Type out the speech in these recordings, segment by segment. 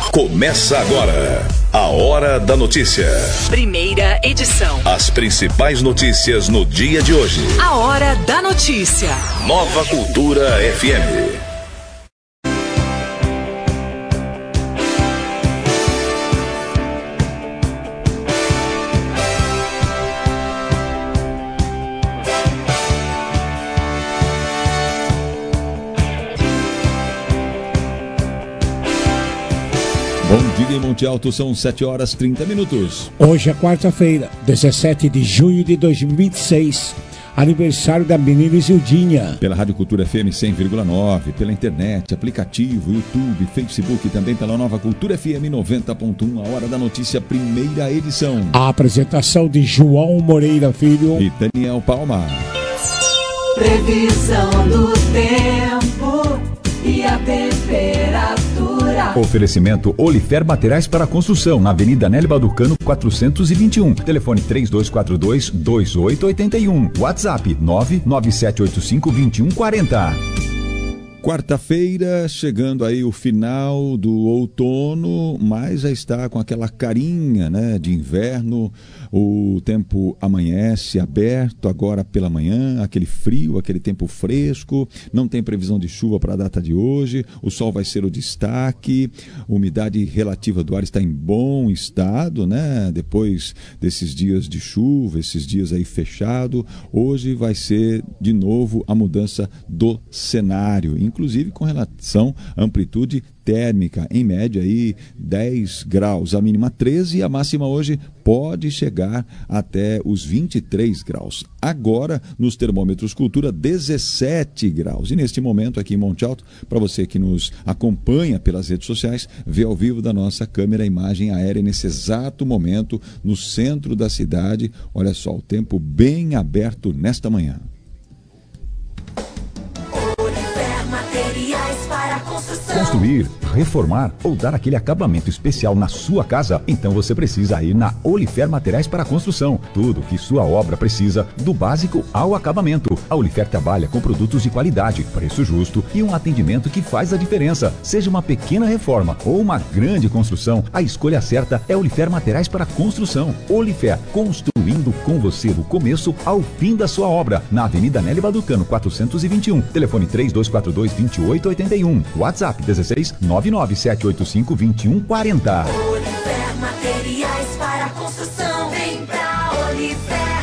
Começa agora a Hora da Notícia. Primeira edição. As principais notícias no dia de hoje. A Hora da Notícia. Nova Cultura FM. Bom dia em Monte Alto, são 7h30. Hoje é quarta-feira, 17 de junho de 2026, aniversário da menina Isildinha. Pela Rádio Cultura FM 100,9, pela internet, aplicativo, YouTube, Facebook e também pela Nova Cultura FM 90.1, a Hora da Notícia, primeira edição. A apresentação de João Moreira Filho e Daniel Palma. Previsão do tempo e a temperatura. Oferecimento Olifer Materiais para Construção, na Avenida Nélio Baducano 421. Telefone 3242-2881. WhatsApp 99785-2140. Quarta-feira, chegando aí o final do outono, mas já está com aquela carinha, né, de inverno. O tempo amanhece aberto agora pela manhã, aquele frio, aquele tempo fresco, não tem previsão de chuva para a data de hoje, o sol vai ser o destaque, a umidade relativa do ar está em bom estado, né? Depois desses dias de chuva, esses dias aí fechado, hoje vai ser de novo a mudança do cenário, inclusive com relação à amplitude térmica, em média aí 10 graus, a mínima 13 e a máxima hoje pode chegar até os 23 graus. Agora, nos termômetros Cultura, 17 graus. E neste momento aqui em Monte Alto, para você que nos acompanha pelas redes sociais, vê ao vivo da nossa câmera a imagem aérea nesse exato momento no centro da cidade. Olha só, o tempo bem aberto nesta manhã. Construir, reformar ou dar aquele acabamento especial na sua casa? Então você precisa ir na Olifer Materiais para Construção. Tudo que sua obra precisa, do básico ao acabamento. A Olifer trabalha com produtos de qualidade, preço justo e um atendimento que faz a diferença. Seja uma pequena reforma ou uma grande construção, a escolha certa é Olifer Materiais para Construção. Olifer, construindo com você do começo ao fim da sua obra. Na Avenida Nélio Baducano 421. Telefone 3242-2881. WhatsApp 16-99785-2140. Olifer Materiais para Construção. Vem pra Olifer.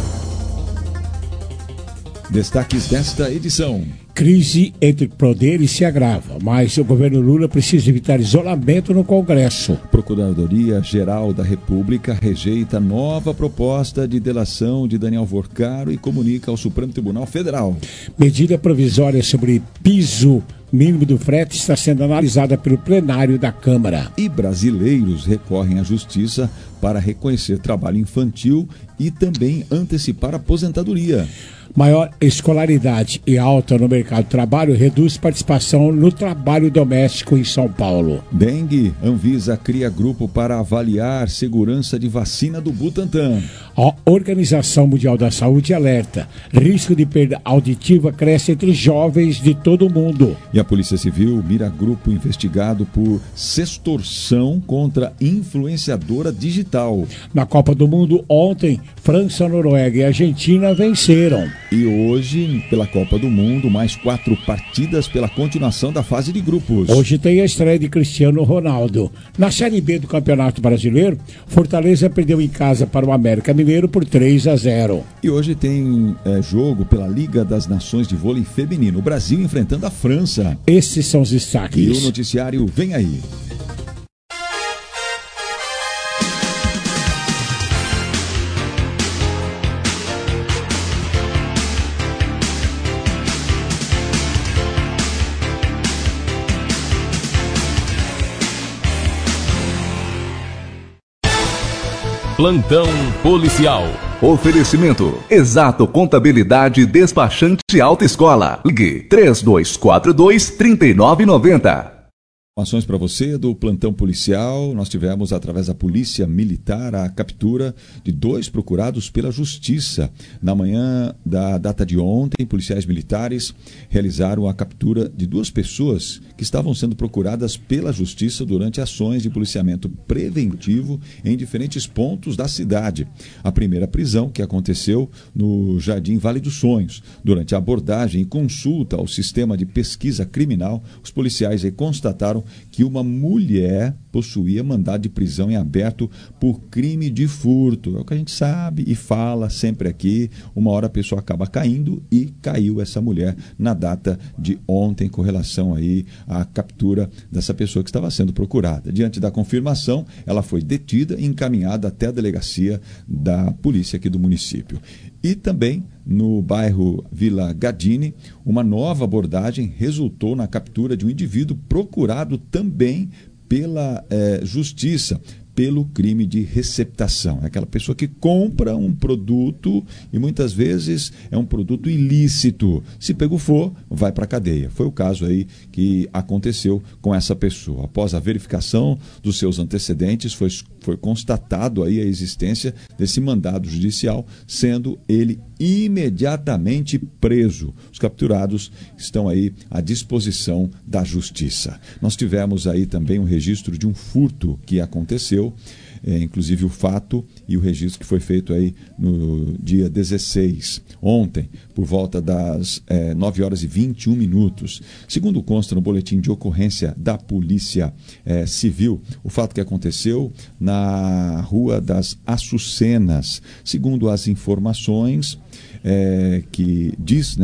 Destaques desta edição. Crise entre poderes se agrava, mas o governo Lula precisa evitar isolamento no Congresso. Procuradoria-Geral da República rejeita nova proposta de delação de Daniel Vorcaro e comunica ao Supremo Tribunal Federal. Medida provisória sobre piso mínimo do frete está sendo analisada pelo plenário da Câmara. E brasileiros recorrem à justiça para reconhecer trabalho infantil e também antecipar a aposentadoria. Maior escolaridade e alta no mercado de trabalho reduz participação no trabalho doméstico em São Paulo. Dengue, Anvisa cria grupo para avaliar segurança de vacina do Butantan. A Organização Mundial da Saúde alerta: risco de perda auditiva cresce entre jovens de todo o mundo. E a Polícia Civil mira grupo investigado por sextorção contra influenciadora digital. Na Copa do Mundo, ontem, França, Noruega e Argentina venceram. E hoje, pela Copa do Mundo, mais 4 partidas pela continuação da fase de grupos. Hoje tem a estreia de Cristiano Ronaldo. Na Série B do Campeonato Brasileiro, Fortaleza perdeu em casa para o América Mineiro por 3-0. E hoje tem jogo pela Liga das Nações de Vôlei Feminino. O Brasil enfrentando a França. Esses são os destaques. E o noticiário vem aí. Plantão policial. Oferecimento: Exato Contabilidade Despachante Autoescola. Ligue 3242-3990. Informações para você do plantão policial. Nós tivemos, através da Polícia Militar, a captura de 2 procurados pela Justiça. Na manhã da data de ontem, policiais militares realizaram a captura de 2 pessoas que estavam sendo procuradas pela Justiça durante ações de policiamento preventivo em diferentes pontos da cidade. A primeira prisão, que aconteceu no Jardim Vale dos Sonhos. Durante a abordagem e consulta ao sistema de pesquisa criminal, os policiais constataram que uma mulher possuía mandado de prisão em aberto por crime de furto. É o que a gente sabe e fala sempre aqui. Uma hora a pessoa acaba caindo, e caiu essa mulher na data de ontem, com relação aí à captura dessa pessoa que estava sendo procurada. Diante da confirmação, ela foi detida e encaminhada até a delegacia da polícia aqui do município. E também no bairro Vila Gadini, uma nova abordagem resultou na captura de um indivíduo procurado também pela Justiça, pelo crime de receptação. É aquela pessoa que compra um produto e muitas vezes é um produto ilícito. Se pego for, vai para a cadeia. Foi o caso aí que aconteceu com essa pessoa. Após a verificação dos seus antecedentes, foi constatado aí a existência desse mandado judicial, sendo ele imediatamente preso. Os capturados estão aí à disposição da Justiça. Nós tivemos aí também um registro de um furto que aconteceu, inclusive o fato e o registro que foi feito aí no dia 16, ontem, por volta das 9 horas e 21 minutos. Segundo consta no boletim de ocorrência da Polícia Civil, o fato que aconteceu na Rua das Açucenas. Segundo as informações que diz,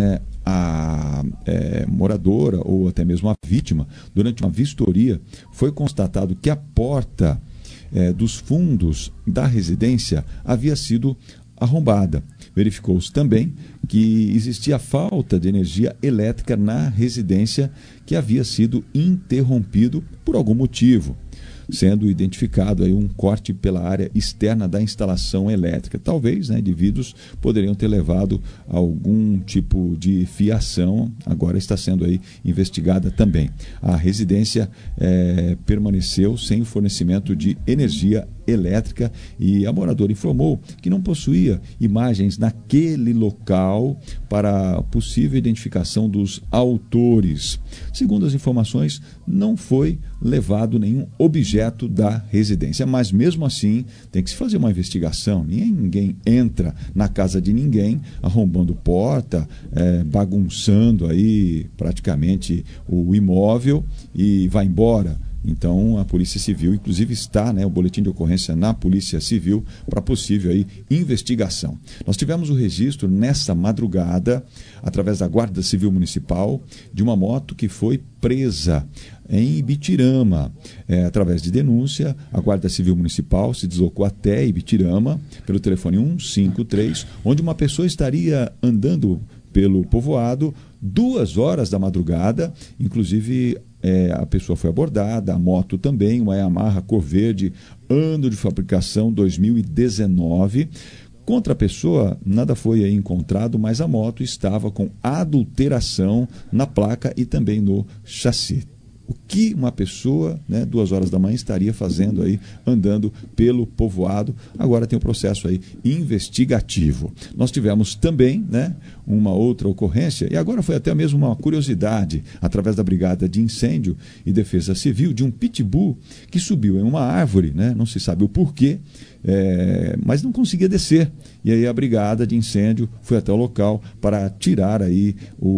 a moradora ou até mesmo a vítima, durante uma vistoria, foi constatado que a porta dos fundos da residência havia sido arrombada. Verificou-se também que existia falta de energia elétrica na residência, que havia sido interrompido por algum motivo, sendo identificado aí um corte pela área externa da instalação elétrica. Talvez, indivíduos poderiam ter levado algum tipo de fiação, agora está sendo aí investigada também. A residência permaneceu sem o fornecimento de energia elétrica, e a moradora informou que não possuía imagens naquele local para possível identificação dos autores. Segundo as informações, não foi levado nenhum objeto da residência, mas mesmo assim tem que se fazer uma investigação. Ninguém entra na casa de ninguém arrombando porta, bagunçando aí praticamente o imóvel e vai embora. Então a Polícia Civil, inclusive está o boletim de ocorrência na Polícia Civil para possível aí investigação. Nós tivemos o registro nessa madrugada, através da Guarda Civil Municipal, de uma moto que foi presa em Ibitirama. Através de denúncia, a Guarda Civil Municipal se deslocou até Ibitirama pelo telefone 153, onde uma pessoa estaria andando pelo povoado 2 horas da madrugada, inclusive a pessoa foi abordada, a moto também, uma Yamaha cor verde, ano de fabricação 2019. Contra a pessoa, nada foi aí encontrado, mas a moto estava com adulteração na placa e também no chassi. O que uma pessoa, 2 horas da manhã, estaria fazendo aí, andando pelo povoado? Agora tem o processo aí investigativo. Nós tivemos também, uma outra ocorrência, e agora foi até mesmo uma curiosidade, através da Brigada de Incêndio e Defesa Civil, de um pitbull que subiu em uma árvore, não se sabe o porquê, mas não conseguia descer. E aí a Brigada de Incêndio foi até o local para tirar aí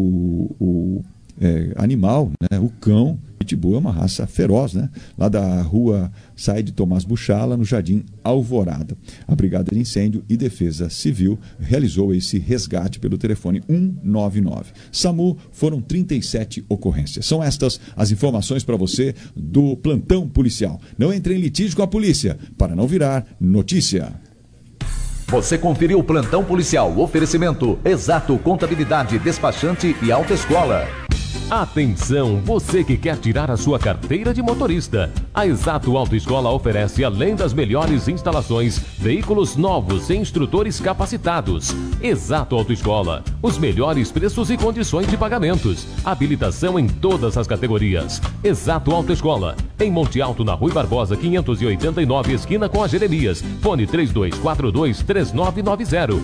o animal, o cão. Pitbull é uma raça feroz, lá da rua Saide Tomás Buchala, no Jardim Alvorada. A Brigada de Incêndio e Defesa Civil realizou esse resgate pelo telefone 199. SAMU, foram 37 ocorrências. São estas as informações para você do plantão policial. Não entre em litígio com a polícia, para não virar notícia. Você conferiu o plantão policial. Oferecimento Exato Contabilidade, Despachante e Autoescola. Atenção, você que quer tirar a sua carteira de motorista. A Exato Autoescola oferece, além das melhores instalações, veículos novos e instrutores capacitados. Exato Autoescola, os melhores preços e condições de pagamentos. Habilitação em todas as categorias. Exato Autoescola, em Monte Alto, na Rui Barbosa, 589, esquina com a Jeremias. Fone 3242-3990.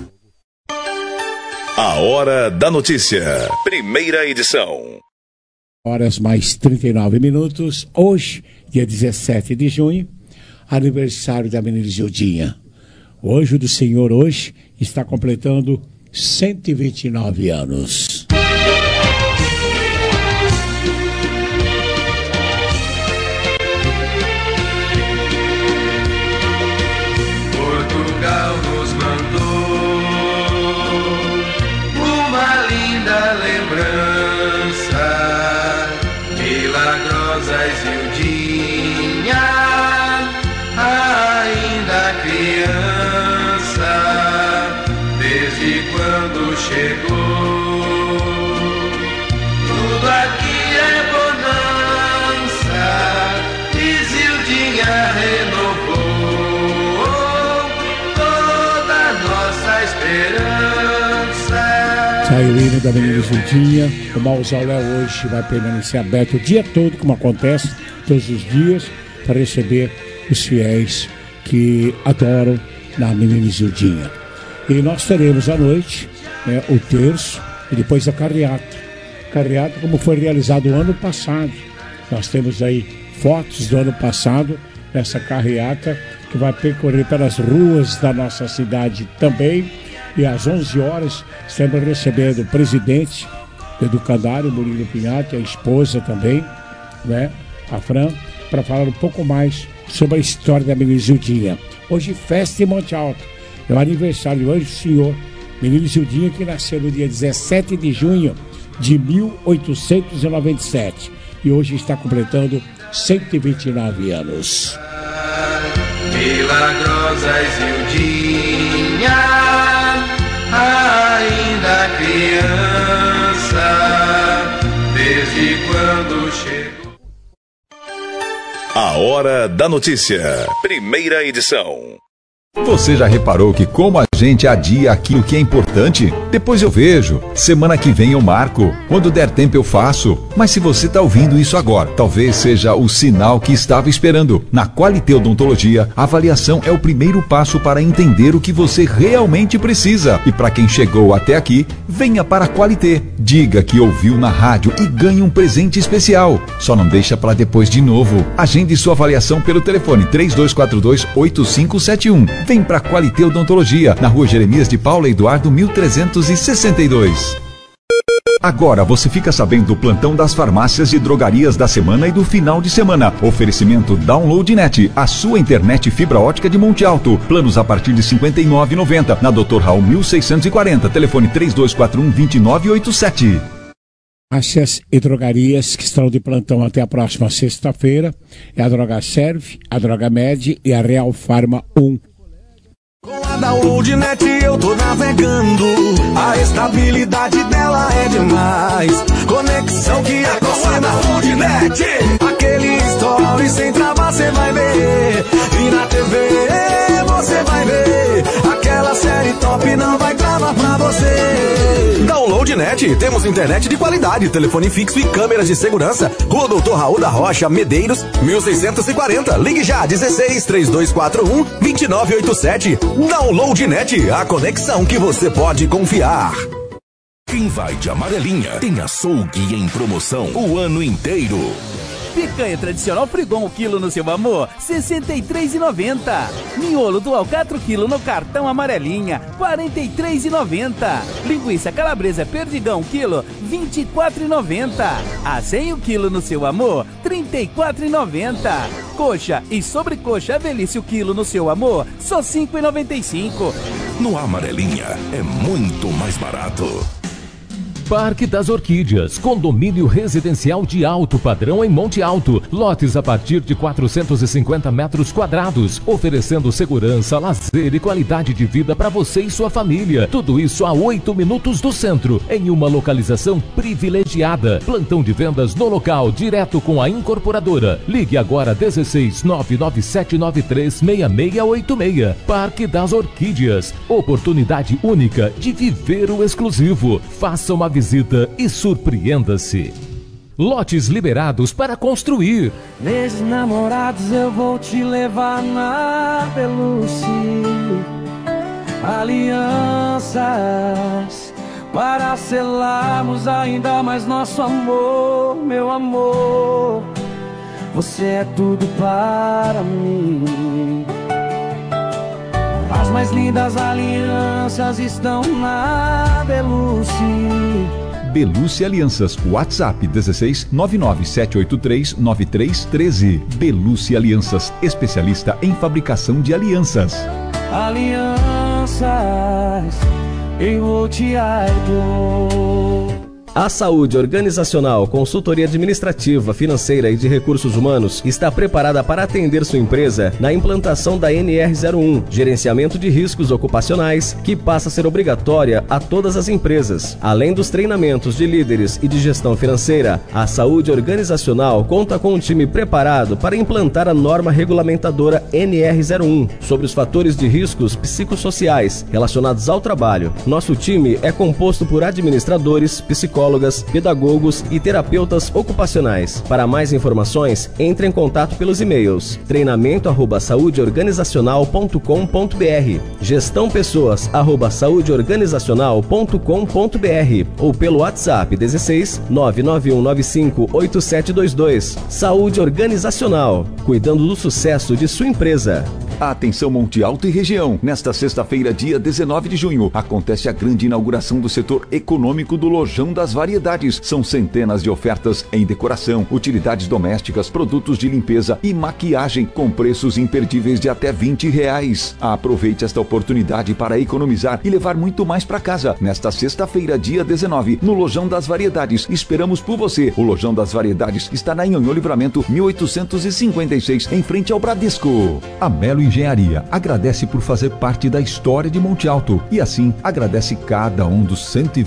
A Hora da Notícia. Primeira edição. Horas mais 39 minutos. Hoje, dia 17 de junho, aniversário da menina Gildinha. O anjo do Senhor hoje está completando 129 anos. Portugal nos mandou uma linda lembrança. Milagrosa Gildinha, ainda criança, desde quando chegou. Tudo aqui é bonança, e Gildinha renovou toda a nossa esperança. Saiu o hino da menina Gildinha. O mausoléu hoje vai permanecer aberto o dia todo, como acontece todos os dias, para receber os fiéis que adoram na menina Gildinha. E nós teremos à noite o terço e depois a carreata. Carreata como foi realizado o ano passado. Nós temos aí fotos do ano passado dessa carreata que vai percorrer pelas ruas da nossa cidade também. E às 11 horas estamos recebendo o presidente do Educandário, Murilo Pinhato, e a esposa também, né, a Fran, para falar um pouco mais sobre a história da menina Gildinha. Hoje, festa em Monte Alto. É o aniversário do Anjo do Senhor, menina Gildinha, que nasceu no dia 17 de junho de 1897. E hoje está completando 129 anos. Milagrosa Gildinha, ainda criança, desde quando chegou. A Hora da Notícia. Primeira edição. Você já reparou que como a gente adia aquilo que é importante? Depois eu vejo. Semana que vem eu marco. Quando der tempo eu faço. Mas se você está ouvindo isso agora, talvez seja o sinal que estava esperando. Na Qualité Odontologia, a avaliação é o primeiro passo para entender o que você realmente precisa. E para quem chegou até aqui, venha para a Qualité. Diga que ouviu na rádio e ganhe um presente especial. Só não deixa para depois de novo. Agende sua avaliação pelo telefone 3242-8571. Vem para a Qualité Odontologia, na Rua Jeremias de Paula Eduardo 1362. Agora você fica sabendo do plantão das farmácias e drogarias da semana e do final de semana. Oferecimento Downloadnet, a sua internet fibra ótica de Monte Alto. Planos a partir de R$ 59,90. Na Dr. Raul 1640, telefone 3241-2987. Farmácias e drogarias que estão de plantão até a próxima sexta-feira é a Droga Serve, a Droga Med e a Real Farma 1. Com a Downloadnet eu tô navegando, a estabilidade dela é demais. Conexão que é com a Downloadnet, aquele story sem travar cê vai ver. E na TV você vai ver, aquela série top não vai travar pra você. Downloadnet, temos internet de qualidade, telefone fixo e câmeras de segurança. Rua Doutor Raul da Rocha, Medeiros, 1640. Ligue já, 16-3241-2987. Downloadnet, a conexão que você pode confiar. Quem vai de amarelinha tem açougue em promoção o ano inteiro. Picanha tradicional Frigon, o quilo no seu amor, R$ 63,90. Miolo do Alcatra, o quilo no cartão amarelinha, R$ 43,90. Linguiça calabresa Perdigão, quilo, R$ 24,90. Aceio, quilo no seu amor, R$ 34,90. Coxa e sobrecoxa velhice, o quilo no seu amor, só R$ 5,95. No Amarelinha é muito mais barato. Parque das Orquídeas, condomínio residencial de alto padrão em Monte Alto. Lotes a partir de 450 metros quadrados, oferecendo segurança, lazer e qualidade de vida para você e sua família. Tudo isso a 8 minutos do centro, em uma localização privilegiada. Plantão de vendas no local, direto com a incorporadora. Ligue agora 16 99793 6686. Parque das Orquídeas, oportunidade única de viver o exclusivo. Faça uma visita e surpreenda-se. Lotes liberados para construir. Nesses namorados eu vou te levar na Belucci. Alianças para selarmos ainda mais nosso amor, meu amor. Você é tudo para mim. As mais lindas alianças estão na Belucci. Belucci Alianças, WhatsApp 16 99783 9313. Belucci Alianças, especialista em fabricação de alianças. Alianças em Monte Alto. A Saúde Organizacional, consultoria administrativa, financeira e de recursos humanos está preparada para atender sua empresa na implantação da NR01, gerenciamento de riscos ocupacionais, que passa a ser obrigatória a todas as empresas. Além dos treinamentos de líderes e de gestão financeira, a Saúde Organizacional conta com um time preparado para implantar a norma regulamentadora NR01 sobre os fatores de riscos psicossociais relacionados ao trabalho. Nosso time é composto por administradores, psicólogos, pedagogos e terapeutas ocupacionais. Para mais informações, entre em contato pelos e-mails treinamento@saudeorganizacional.com.br, gestãopessoas@saudeorganizacional.com.br ou pelo WhatsApp 16 99195 8722. Saúde Organizacional, cuidando do sucesso de sua empresa. Atenção Monte Alto e região. Nesta sexta-feira, dia 19 de junho, acontece a grande inauguração do setor econômico do Lojão das Variedades. São centenas de ofertas em decoração, utilidades domésticas, produtos de limpeza e maquiagem com preços imperdíveis de até R$20. Aproveite esta oportunidade para economizar e levar muito mais para casa. Nesta sexta-feira, dia 19, no Lojão das Variedades. Esperamos por você. O Lojão das Variedades está na Nhonhô Livramento 1856, em frente ao Bradesco. A Melo Engenharia agradece por fazer parte da história de Monte Alto e assim agradece cada um dos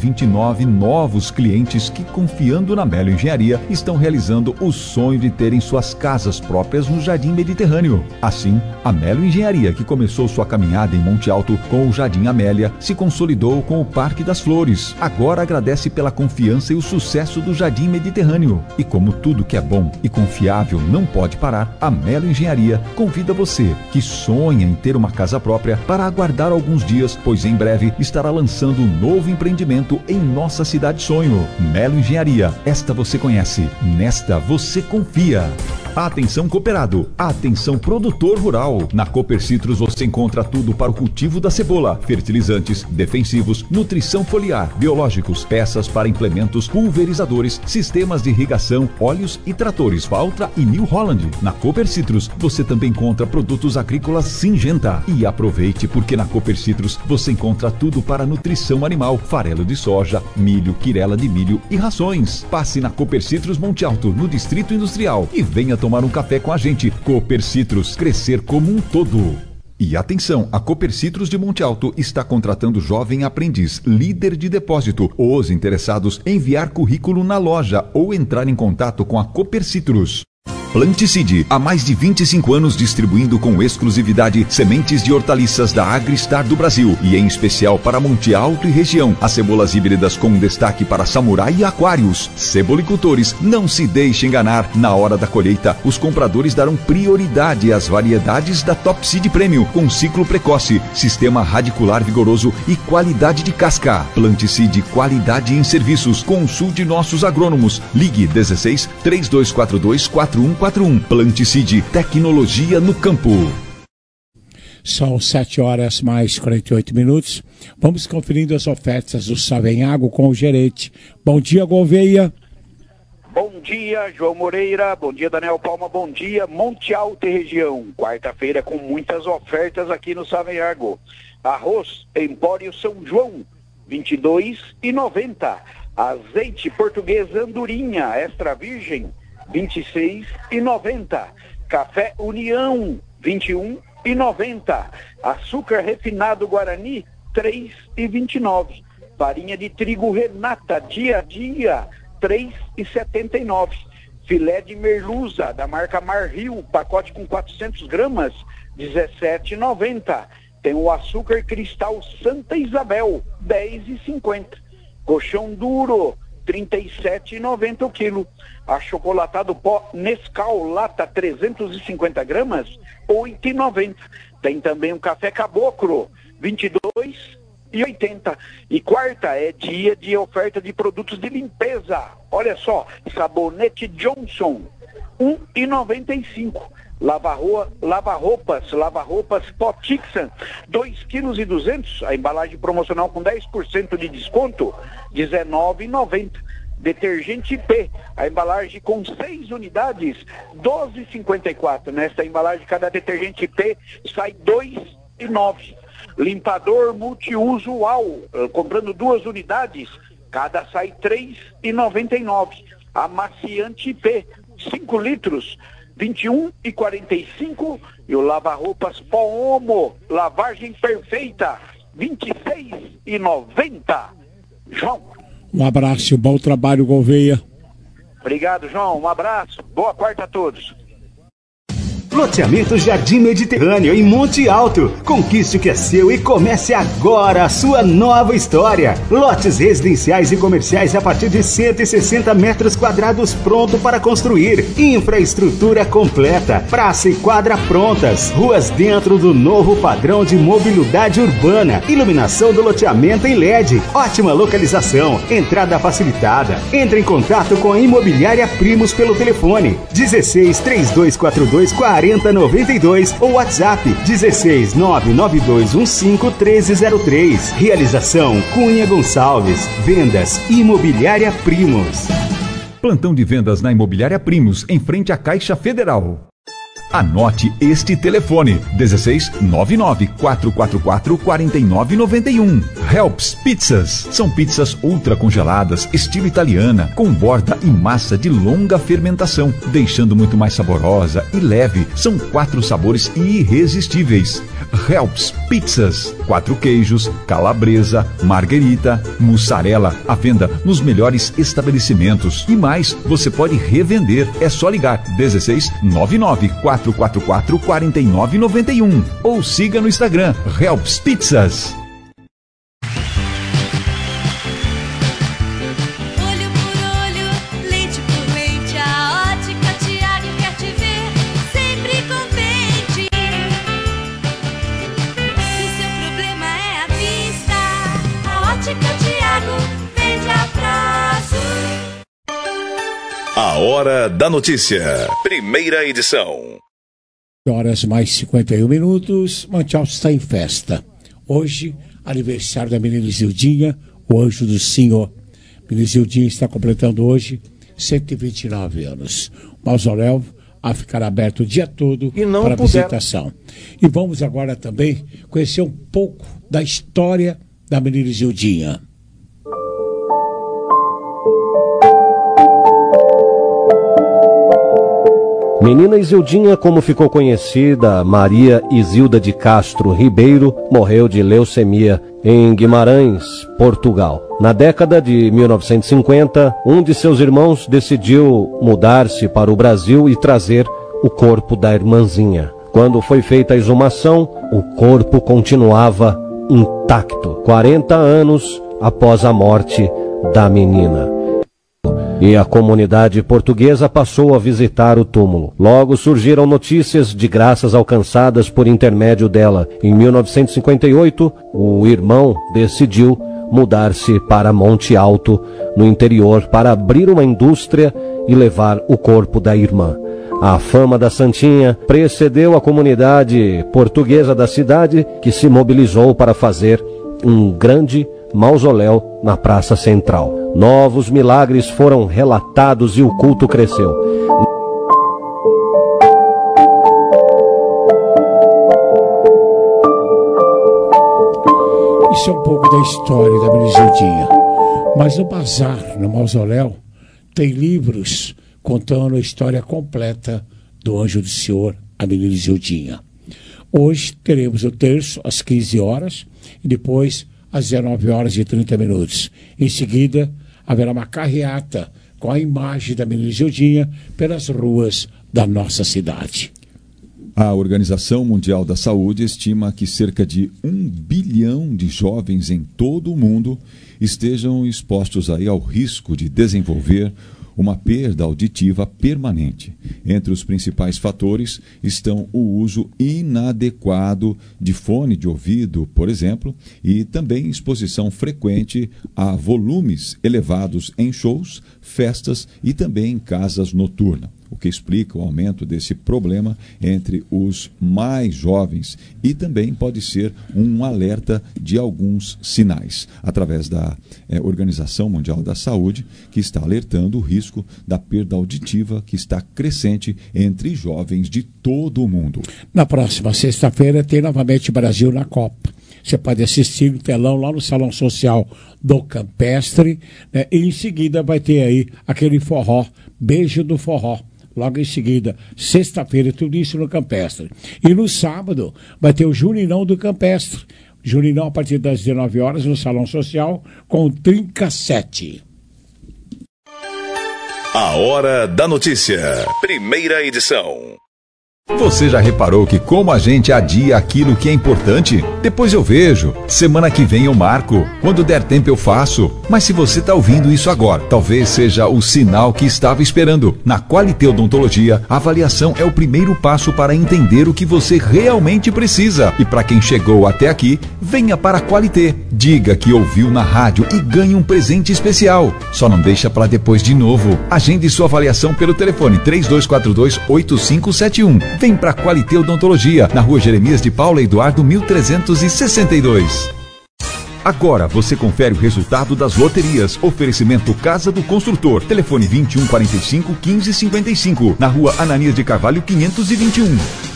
129 novos clientes que, confiando na Melo Engenharia, estão realizando o sonho de terem suas casas próprias no Jardim Mediterrâneo. Assim, a Melo Engenharia, que começou sua caminhada em Monte Alto com o Jardim Amélia, se consolidou com o Parque das Flores. Agora agradece pela confiança e o sucesso do Jardim Mediterrâneo. E como tudo que é bom e confiável não pode parar, a Melo Engenharia convida você que sonha em ter uma casa própria para aguardar alguns dias, pois em breve estará lançando um novo empreendimento em nossa cidade sonho. Melo Engenharia, esta você conhece, nesta você confia. Atenção cooperado, atenção produtor rural. Na Cooper Citrus você encontra tudo para o cultivo da cebola: fertilizantes, defensivos, nutrição foliar, biológicos, peças para implementos, pulverizadores, sistemas de irrigação, óleos e tratores Valtra e New Holland. Na Cooper Citrus você também encontra produtos agrícolas Syngenta. E aproveite, porque na Cooper Citrus você encontra tudo para nutrição animal: farelo de soja, milho, quirela de milho e rações. Passe na Cooper Citrus Monte Alto, no Distrito Industrial, e venha tomar um café com a gente. Cooper Citrus, crescer como um todo. E atenção, a Cooper Citrus de Monte Alto está contratando jovem aprendiz, líder de depósito. Os interessados, enviar currículo na loja ou entrar em contato com a Cooper Citrus. Planticide, há mais de 25 anos distribuindo com exclusividade sementes de hortaliças da Agristar do Brasil e em especial para Monte Alto e região. As cebolas híbridas com destaque para Samurai e Aquários. Cebolicultores, não se deixe enganar. Na hora da colheita, os compradores darão prioridade às variedades da Top Seed Premium com ciclo precoce, sistema radicular vigoroso e qualidade de casca. Planticide, qualidade em serviços. Consulte nossos agrônomos. Ligue 16 3242 4141. Planticide, tecnologia no campo. São 7 horas mais 48 minutos. Vamos conferindo as ofertas do Savenhago com o gerente. Bom dia, Gouveia. Bom dia, João Moreira. Bom dia, Daniel Palma. Bom dia, Monte Alto e região. Quarta-feira com muitas ofertas aqui no Savenhago. Arroz Empório São João, R$ 22,90. Azeite português Andorinha, extra virgem, R$ 26,90. Café União, R$ 21,90. Açúcar refinado Guarani, R$ 3,29. Farinha de trigo Renata, dia a dia, R$ 3,79. Filé de merluza, da marca Marfil, pacote com 400 gramas, R$ 17,90. Tem o açúcar cristal Santa Isabel, R$ 10,50. Colchão duro, R$ 37,90 o quilo. Achocolatado pó Nescau, lata 350 gramas, R$ 8,90. Tem também um café caboclo, R$ 22,80. E quarta é dia de oferta de produtos de limpeza. Olha só, sabonete Johnson, R$ 1,95. Lava-roupas Pó Tixan, 2,2 kg, a embalagem promocional com 10% de desconto, R$ 19,90. Detergente P, a embalagem com 6 unidades, R$ 12,54. Nesta embalagem, cada detergente P sai R$ 2,09. Limpador multiuso UAU, comprando 2 unidades, cada sai R$ 3,99. Amaciante P, 5 litros, R$ 21,45. E o lava-roupas Pó Omo, lavagem perfeita, R$ 26,90. João. Um abraço e um bom trabalho, Gouveia. Obrigado, João. Um abraço. Boa quarta a todos. Loteamento Jardim Mediterrâneo em Monte Alto. Conquiste o que é seu e comece agora a sua nova história. Lotes residenciais e comerciais a partir de 160 metros quadrados pronto para construir. Infraestrutura completa. Praça e quadra prontas. Ruas dentro do novo padrão de mobilidade urbana. Iluminação do loteamento em LED. Ótima localização. Entrada facilitada. Entre em contato com a Imobiliária Primos pelo telefone 16 3242 4092 ou WhatsApp 16 99215 1303. Realização Cunha Gonçalves. Vendas Imobiliária Primos. Plantão de vendas na Imobiliária Primos, em frente à Caixa Federal. Anote este telefone: 16 99 444 4991. Helps Pizzas. São pizzas ultra congeladas, estilo italiana, com borda e massa de longa fermentação, deixando muito mais saborosa e leve. São 4 sabores irresistíveis. Helps Pizzas. 4 queijos, calabresa, marguerita, mussarela. À venda nos melhores estabelecimentos. E mais, você pode revender. É só ligar 16 99 444 4991 ou siga no Instagram Helps Pizzas. Olho por olho, lente por lente, a Ótica Tiago quer te ver sempre contente. Se o seu problema é a vista, a Ótica Tiago vende a prazo. A Hora da Notícia. Primeira edição. Horas mais 51 minutos. Monte Alto está em festa. Hoje, aniversário da menina Zildinha, o anjo do Senhor. Menina Zildinha está completando hoje 129 anos. O mausoléu a ficar aberto o dia todo para visitação. E vamos agora também conhecer um pouco da história da menina Zildinha. Menina Isildinha, como ficou conhecida, Maria Isilda de Castro Ribeiro, morreu de leucemia em Guimarães, Portugal. Na década de 1950, um de seus irmãos decidiu mudar-se para o Brasil e trazer o corpo da irmãzinha. Quando foi feita a exumação, o corpo continuava intacto, 40 anos após a morte da menina. E a comunidade portuguesa passou a visitar o túmulo. Logo surgiram notícias de graças alcançadas por intermédio dela. Em 1958, o irmão decidiu mudar-se para Monte Alto, no interior, para abrir uma indústria e levar o corpo da irmã. A fama da Santinha precedeu a comunidade portuguesa da cidade, que se mobilizou para fazer um grande mausoléu na Praça Central. Novos milagres foram relatados e o culto cresceu. Isso é um pouco da história da Benizildinha. Mas no bazar, no mausoléu, tem livros contando a história completa do Anjo do Senhor, a menina Isildinha. Hoje teremos o terço às 15 horas e depois às 19 horas e 30 minutos. Em seguida, haverá uma carreata com a imagem da menina Isildinha pelas ruas da nossa cidade. A Organização Mundial da Saúde estima que cerca de 1 bilhão de jovens em todo o mundo estejam expostos aí ao risco de desenvolver uma perda auditiva permanente. Entre os principais fatores estão o uso inadequado de fone de ouvido, por exemplo, e também exposição frequente a volumes elevados em shows, festas e também em casas noturnas, o que explica o aumento desse problema entre os mais jovens e também pode ser um alerta de alguns sinais, através da Organização Mundial da Saúde, que está alertando o risco da perda auditiva que está crescente entre jovens de todo o mundo. Na próxima sexta-feira tem novamente Brasil na Copa. Você pode assistir no telão lá no Salão Social do Campestre, né? E em seguida vai ter aí aquele forró, Beijo do Forró. Logo em seguida, sexta-feira, tudo isso no Campestre. E no sábado vai ter o Juninão do Campestre. Juninão a partir das 19 horas no Salão Social com o Trinca 7. A Hora da Notícia. Primeira edição. Você já reparou que como a gente adia aquilo que é importante? Depois eu vejo. Semana que vem eu marco. Quando der tempo eu faço. Mas se você está ouvindo isso agora, talvez seja o sinal que estava esperando. Na Qualité Odontologia, a avaliação é o primeiro passo para entender o que você realmente precisa. E para quem chegou até aqui, venha para a Qualité. Diga que ouviu na rádio e ganhe um presente especial. Só não deixa para depois de novo. Agende sua avaliação pelo telefone 3242-8571. Vem pra Qualité Odontologia, na Rua Jeremias de Paula Eduardo 1362. Agora você confere o resultado das loterias. Oferecimento Casa do Construtor. Telefone 2145-1555, na Rua Ananias de Carvalho 521.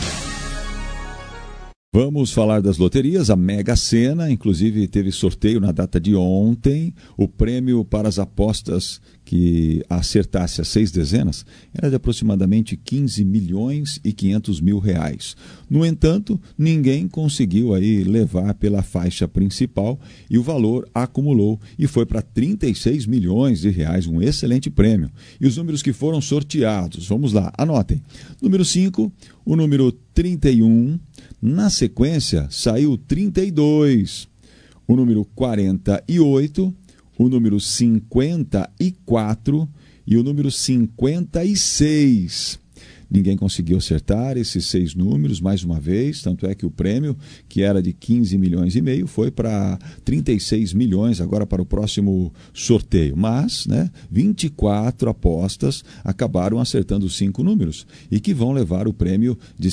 Vamos falar das loterias. A Mega Sena, inclusive, teve sorteio na data de ontem. O prêmio para as apostas que acertasse as 6 dezenas era de aproximadamente 15 milhões e 500 mil reais. No entanto, ninguém conseguiu aí levar pela faixa principal e o valor acumulou e foi para 36 milhões de reais, um excelente prêmio. E os números que foram sorteados, vamos lá, anotem. Número 5, o número 31, na sequência saiu 32, o número 48, o número 54 e o número 56. Ninguém conseguiu acertar esses 6 números mais uma vez, tanto é que o prêmio, que era de 15 milhões e meio, foi para 36 milhões agora para o próximo sorteio. Mas, 24 apostas acabaram acertando os 5 números e que vão levar o prêmio de R$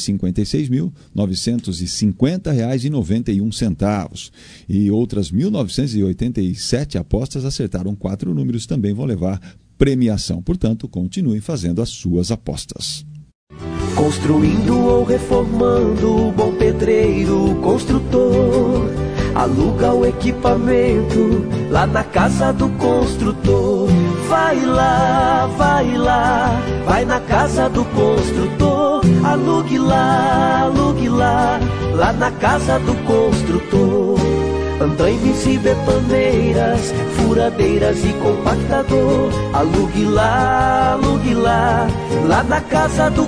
56.950,91. E outras 1.987 apostas acertaram 4 números, também vão levar premiação. Portanto, continue fazendo as suas apostas. Construindo ou reformando, bom pedreiro, construtor, aluga o equipamento lá na Casa do Construtor. Vai lá, vai na Casa do Construtor, alugue lá, lá na Casa do Construtor. Andaimes e betoneiras, furadeiras e compactador, alugue lá, lá na Casa do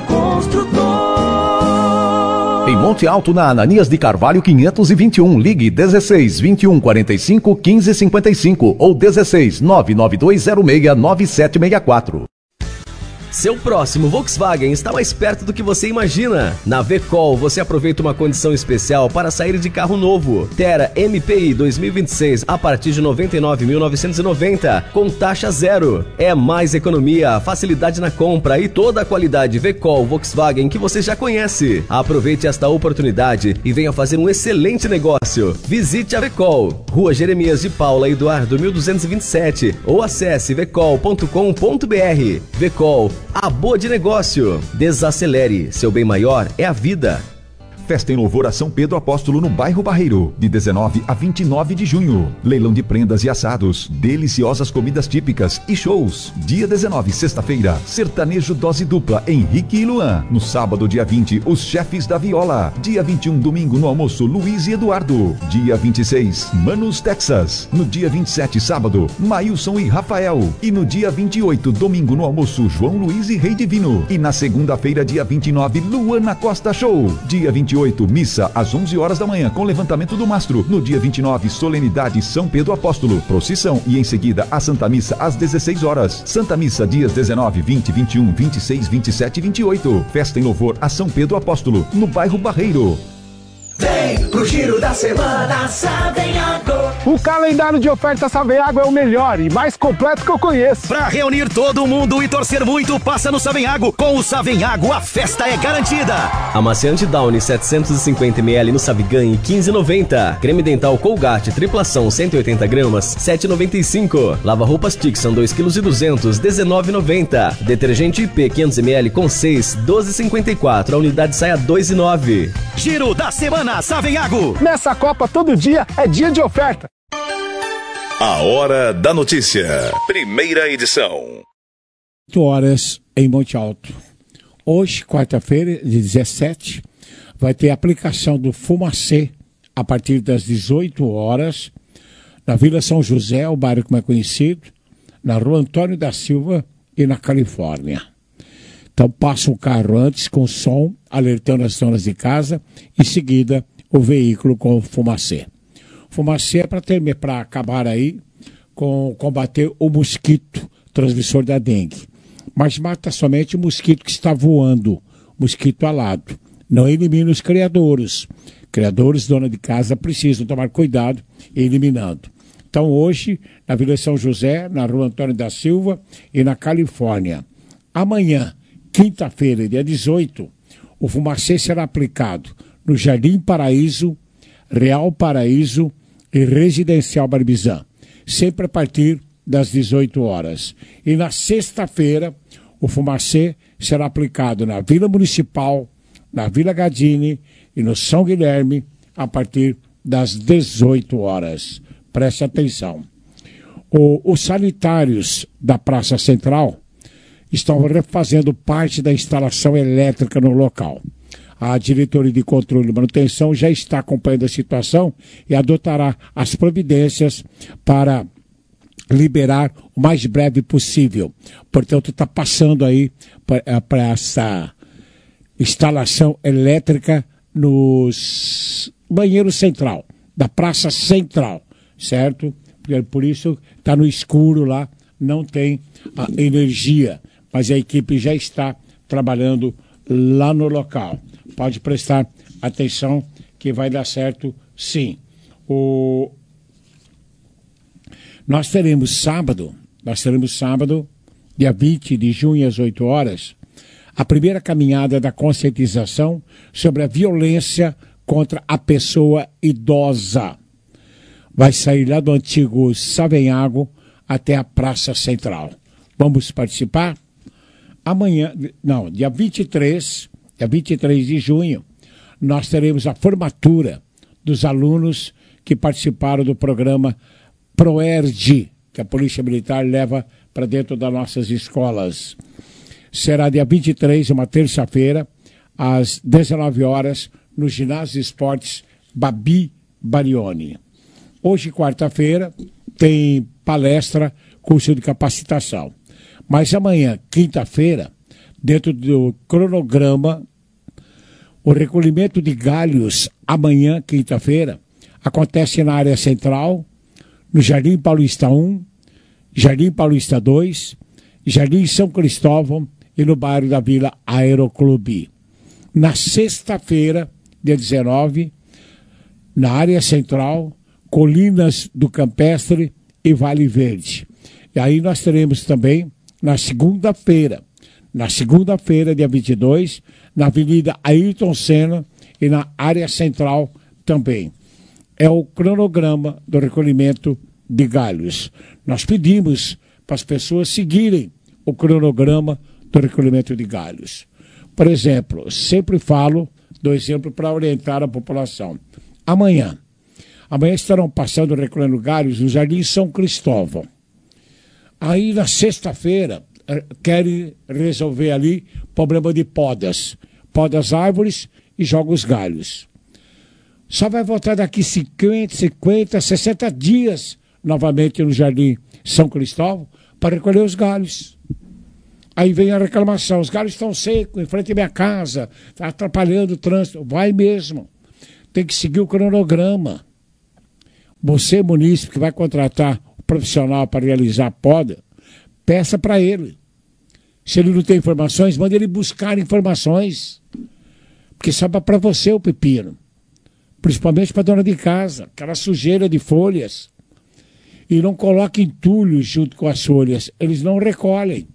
Construtor. Em Monte Alto, na Ananias de Carvalho 521, ligue 16 21 45 15 55 ou 16 99206 9764. Seu próximo Volkswagen está mais perto do que você imagina. Na Vecol você aproveita uma condição especial para sair de carro novo. Terra MPI 2026 a partir de R$ 99.990 com taxa zero. É mais economia, facilidade na compra e toda a qualidade Vecol Volkswagen que você já conhece. Aproveite esta oportunidade e venha fazer um excelente negócio. Visite a Vecol, Rua Jeremias de Paula Eduardo 1227 ou acesse vecol.com.br. Vecol, a boa de negócio. Desacelere, seu bem maior é a vida. Festa em louvor a São Pedro Apóstolo no bairro Barreiro, de 19 a 29 de junho. Leilão de prendas e assados, deliciosas comidas típicas e shows. Dia 19, sexta-feira, sertanejo dose dupla, Henrique e Luan. No sábado, dia 20, os chefes da viola. Dia 21, domingo, no almoço, Luiz e Eduardo. Dia 26, Manus Texas. No dia 27, sábado, Maílson e Rafael. E no dia 28, domingo, no almoço, João Luiz e Rei Divino. E na segunda-feira, dia 29, Luana Costa Show. Dia 28, missa às 11 horas da manhã com levantamento do mastro. No dia 29, solenidade São Pedro Apóstolo, procissão e em seguida a Santa Missa às 16 horas. Santa Missa dias 19, 20, 21, 26, 27 e 28. Festa em louvor a São Pedro Apóstolo, no bairro Barreiro. Vem pro Giro da Semana Savenhago. O calendário de ofertas Savenhago é o melhor e mais completo que eu conheço. Pra reunir todo mundo e torcer muito, passa no Savenhago. Com o Savenhago, a festa é garantida. Amaciante Downy 750ml no Savigan, 15,90. Creme dental Colgate triplação 180 gramas, 7,95. Lava roupas Tixan 2,2 kg, 19,90. Detergente IP 500ml com 6, 12,54. A unidade sai a 2,9. Giro da Semana Savenhago. Nessa Copa, todo dia é dia de oferta. A Hora da Notícia. Primeira edição. 8 horas em Monte Alto. Hoje, quarta-feira, de 17, vai ter a aplicação do Fumacê a partir das 18 horas na Vila São José, o bairro como é conhecido, na Rua Antônio da Silva e na Califórnia. Então passa o carro antes com som, alertando as donas de casa, em seguida o veículo com fumacê. Fumacê é para acabar aí com combater o mosquito transmissor da dengue. Mas mata somente o mosquito que está voando, mosquito alado. Não elimina os criadouros. Criadouros, dona de casa, precisam tomar cuidado eliminando. Então hoje, na Vila São José, na Rua Antônio da Silva e na Califórnia. Amanhã, quinta-feira, dia 18, o fumacê será aplicado no Jardim Paraíso, Real Paraíso e Residencial Barbizan, sempre a partir das 18 horas. E na sexta-feira, o fumacê será aplicado na Vila Municipal, na Vila Gadini e no São Guilherme, a partir das 18 horas. Preste atenção. Os sanitários da Praça Central estão refazendo parte da instalação elétrica no local. A Diretoria de Controle e Manutenção já está acompanhando a situação e adotará as providências para liberar o mais breve possível. Portanto, está passando aí para essa instalação elétrica nos banheiros central, da Praça Central, certo? Por isso está no escuro lá, não tem a energia. Mas a equipe já está trabalhando lá no local. Pode prestar atenção que vai dar certo, sim. Nós teremos sábado, dia 20 de junho, às 8 horas, a primeira caminhada da conscientização sobre a violência contra a pessoa idosa. Vai sair lá do antigo Savenhago até a Praça Central. Vamos participar? Amanhã, não, dia 23 de junho, nós teremos a formatura dos alunos que participaram do programa ProERD, que a Polícia Militar leva para dentro das nossas escolas. Será dia 23, uma terça-feira, às 19 horas, no Ginásio de Esportes Babi Barioni. Hoje, quarta-feira, tem palestra, curso de capacitação. Mas amanhã, quinta-feira, dentro do cronograma, o recolhimento de galhos, amanhã, quinta-feira, acontece na área central, no Jardim Paulista 1, Jardim Paulista 2, Jardim São Cristóvão e no bairro da Vila Aeroclube. Na sexta-feira, dia 19, na área central, Colinas do Campestre e Vale Verde. E aí nós teremos também, na segunda-feira, dia 22, na Avenida Ayrton Senna e na área central também. É o cronograma do recolhimento de galhos. Nós pedimos para as pessoas seguirem o cronograma do recolhimento de galhos. Por exemplo, sempre falo Dou exemplo para orientar a população. Amanhã estarão passando recolhendo galhos no Jardim São Cristóvão. Aí na sexta-feira querem resolver ali problema de podas árvores e jogam os galhos. Só vai voltar daqui 50, 60 dias novamente no Jardim São Cristóvão para recolher os galhos. Aí vem a reclamação, os galhos estão secos em frente à minha casa, está atrapalhando o trânsito. Vai mesmo, tem que seguir o cronograma. Você, munícipe, que vai contratar o profissional para realizar a poda, peça para ele. Se ele não tem informações, mande ele buscar informações. Porque sobra para você o pepino. Principalmente para a dona de casa, aquela sujeira de folhas. E não coloque entulho junto com as folhas. Eles não recolhem.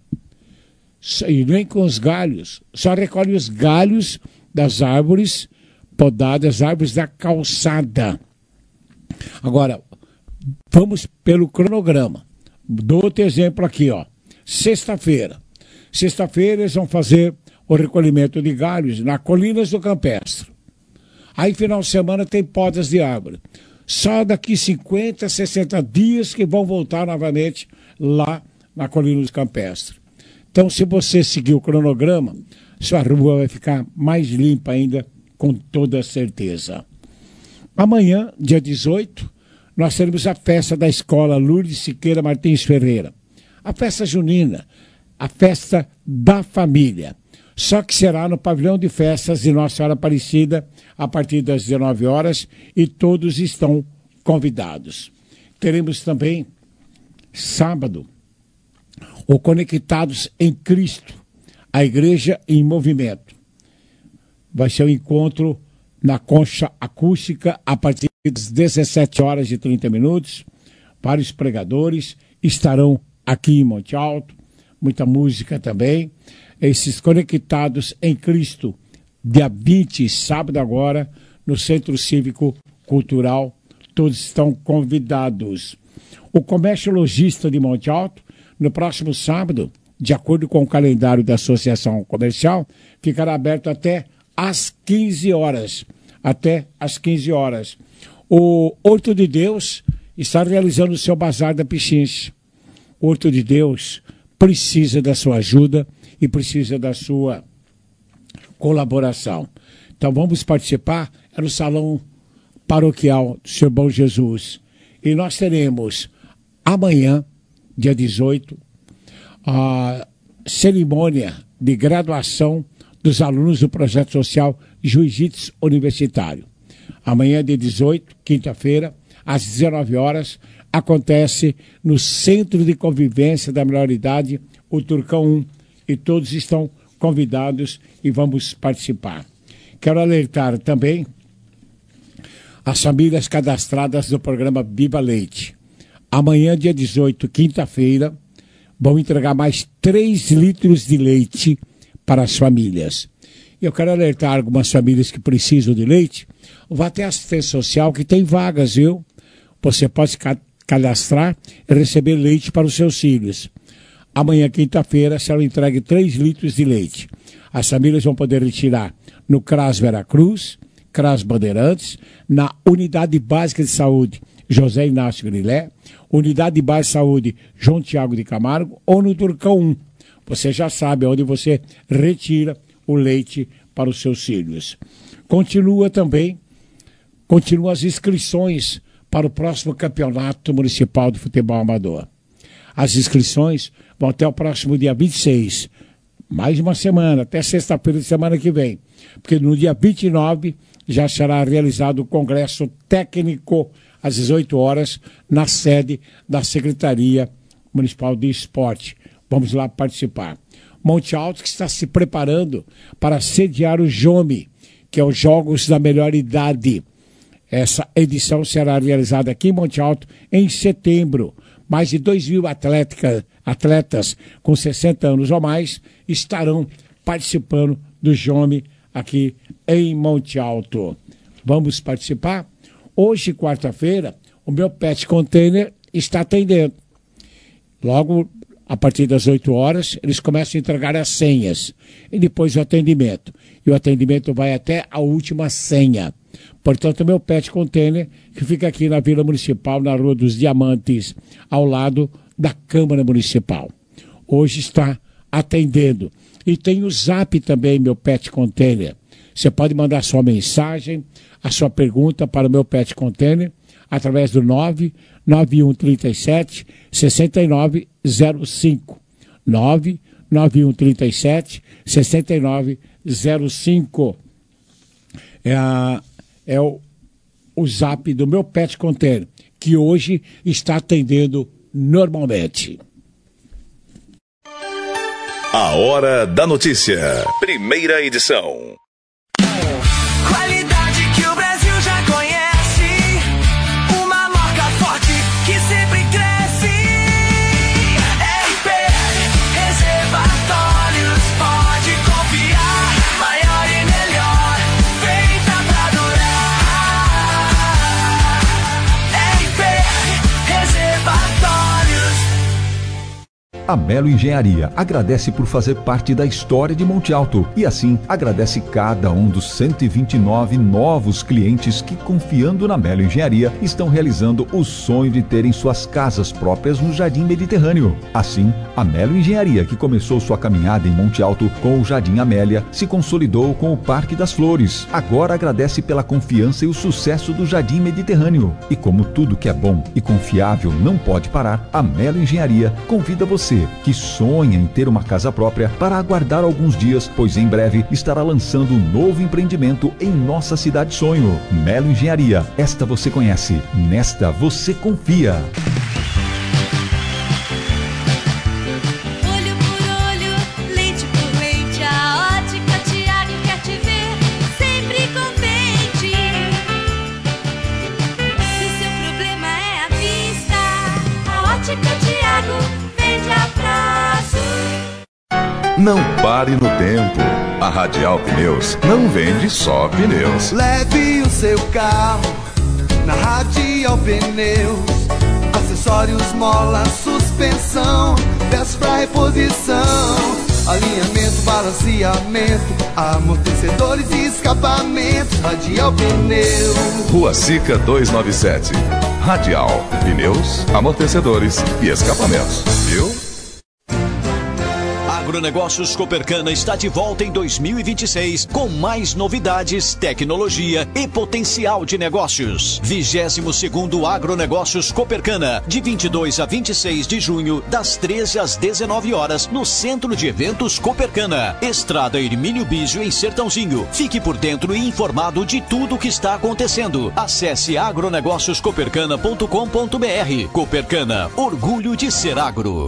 E nem com os galhos. Só recolhem os galhos das árvores podadas, árvores da calçada. Agora, vamos pelo cronograma. Dou outro exemplo aqui, ó. Sexta-feira eles vão fazer o recolhimento de galhos na Colinas do Campestre. Aí, final de semana, tem podas de árvore. Só daqui 50, 60 dias que vão voltar novamente lá na Colinas do Campestre. Então, se você seguir o cronograma, sua rua vai ficar mais limpa ainda, com toda certeza. Amanhã, dia 18, nós teremos a festa da Escola Lourdes Siqueira Martins Ferreira. A festa junina, a festa da família. Só que será no pavilhão de festas de Nossa Senhora Aparecida, a partir das 19 horas, e todos estão convidados. Teremos também, sábado, o Conectados em Cristo, a Igreja em Movimento. Vai ser um encontro na Concha Acústica, a partir das 17 horas e 30 minutos. Vários pregadores estarão aqui em Monte Alto, muita música também. Esses Conectados em Cristo, dia 20, sábado agora, no Centro Cívico Cultural, todos estão convidados. O Comércio Logista de Monte Alto, no próximo sábado, de acordo com o calendário da Associação Comercial, ficará aberto até às 15 horas. Até às 15 horas. O Horto de Deus está realizando o seu bazar da Pichincha. O Horto de Deus precisa da sua ajuda e precisa da sua colaboração. Então vamos participar, é no Salão Paroquial do Senhor Bom Jesus. E nós teremos amanhã, dia 18, a cerimônia de graduação dos alunos do Projeto Social Jiu-Jitsu Universitário. Amanhã, dia 18, quinta-feira, às 19 horas, acontece no Centro de Convivência da Melhor Idade, o Turcão 1, e todos estão convidados e vamos participar. Quero alertar também as famílias cadastradas do programa Viva Leite. Amanhã, dia 18, quinta-feira, vão entregar mais 3 litros de leite para as famílias. Eu quero alertar algumas famílias que precisam de leite. Vá até a assistência social que tem vagas, viu? Você pode cadastrar e receber leite para os seus filhos. Amanhã, quinta-feira, serão entregues 3 litros de leite. As famílias vão poder retirar no CRAS Veracruz, CRAS Bandeirantes, na Unidade Básica de Saúde José Inácio Grilé, Unidade Básica de Saúde João Tiago de Camargo ou no Turcão 1. Você já sabe onde você retira o leite para os seus filhos. Continuam as inscrições para o próximo Campeonato Municipal de Futebol Amador. As inscrições vão até o próximo dia 26, mais uma semana, até sexta-feira de semana que vem, porque no dia 29 já será realizado o Congresso Técnico às 18 horas na sede da Secretaria Municipal de Esporte. Vamos lá participar. Monte Alto que está se preparando para sediar o JOME, que é os Jogos da Melhor Idade. Essa edição será realizada aqui em Monte Alto em setembro. Mais de 2.000 atletas com 60 anos ou mais estarão participando do JOME aqui em Monte Alto. Vamos participar? Hoje, quarta-feira, o meu Pet Container está atendendo. Logo a partir das 8 horas, eles começam a entregar as senhas. E depois o atendimento. E o atendimento vai até a última senha. Portanto, o meu pet container, que fica aqui na Vila Municipal, na Rua dos Diamantes, ao lado da Câmara Municipal. Hoje está atendendo. E tem o Zap também, meu pet container. Você pode mandar sua mensagem, a sua pergunta para o meu pet container, através do 99137 6905. 99137 6905. É o Zap do meu pet container, que hoje está atendendo normalmente. A Hora da Notícia. Primeira edição. Qualidade que o Brasil já conhece. Uma marca forte que sempre cresce. RP Reservatórios, pode confiar. Maior e melhor, feita pra durar. RP Reservatórios. A Melo Engenharia agradece por fazer parte da história de Monte Alto e assim agradece cada um dos 129 novos clientes que, confiando na Melo Engenharia, estão realizando o sonho de terem suas casas próprias no Jardim Mediterrâneo. Assim, a Melo Engenharia, que começou sua caminhada em Monte Alto com o Jardim Amélia, se consolidou com o Parque das Flores. Agora agradece pela confiança e o sucesso do Jardim Mediterrâneo. E como tudo que é bom e confiável não pode parar, a Melo Engenharia convida você que sonha em ter uma casa própria para aguardar alguns dias, pois em breve estará lançando um novo empreendimento em nossa cidade sonho. Melo Engenharia, esta você conhece, nesta você confia. Olho por olho, leite por leite, a Ótica Tiago quer te ver sempre contente. Se o seu problema é a vista, a Ótica Tiago vende a prazo. Não pare no tempo. A Radial Pneus não vende só pneus. Leve o seu carro na Radial Pneus. Acessórios, mola, suspensão, peças pra reposição, alinhamento, balanceamento, amortecedores e escapamentos. Radial Pneus. Rua Sica 297. Radial Pneus, amortecedores e escapamentos. Viu? Agronegócios Copercana está de volta em 2026 com mais novidades, tecnologia e potencial de negócios. 22º Agronegócios Copercana, de 22 a 26 de junho, das 13 às 19 horas, no Centro de Eventos Copercana, Estrada Hermínio Bígio, em Sertãozinho. Fique por dentro e informado de tudo o que está acontecendo. Acesse agronegócioscopercana.com.br. Copercana, orgulho de ser agro.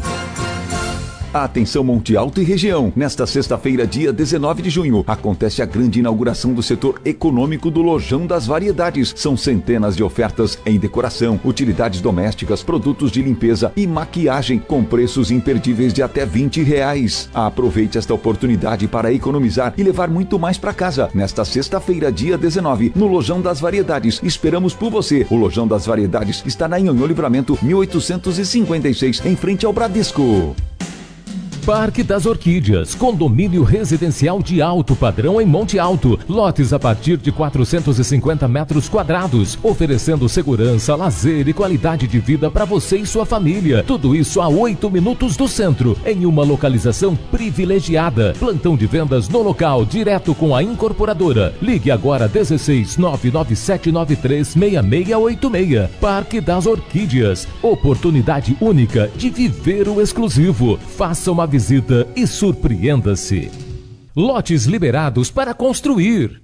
Atenção Monte Alto e região. Nesta sexta-feira, dia 19 de junho, acontece a grande inauguração do setor econômico do Lojão das Variedades. São centenas de ofertas em decoração, utilidades domésticas, produtos de limpeza e maquiagem com preços imperdíveis de até R$20. Aproveite esta oportunidade para economizar e levar muito mais para casa. Nesta sexta-feira, dia 19, no Lojão das Variedades. Esperamos por você. O Lojão das Variedades está na Nhonhô Livramento 1856, em frente ao Bradesco. Parque das Orquídeas, condomínio residencial de alto padrão em Monte Alto. Lotes a partir de 450 metros quadrados, oferecendo segurança, lazer e qualidade de vida para você e sua família. Tudo isso a 8 minutos do centro, em uma localização privilegiada. Plantão de vendas no local, direto com a incorporadora. Ligue agora 16 99793 6686. Parque das Orquídeas, oportunidade única de viver o exclusivo. Faça uma visita e surpreenda-se. Lotes liberados para construir.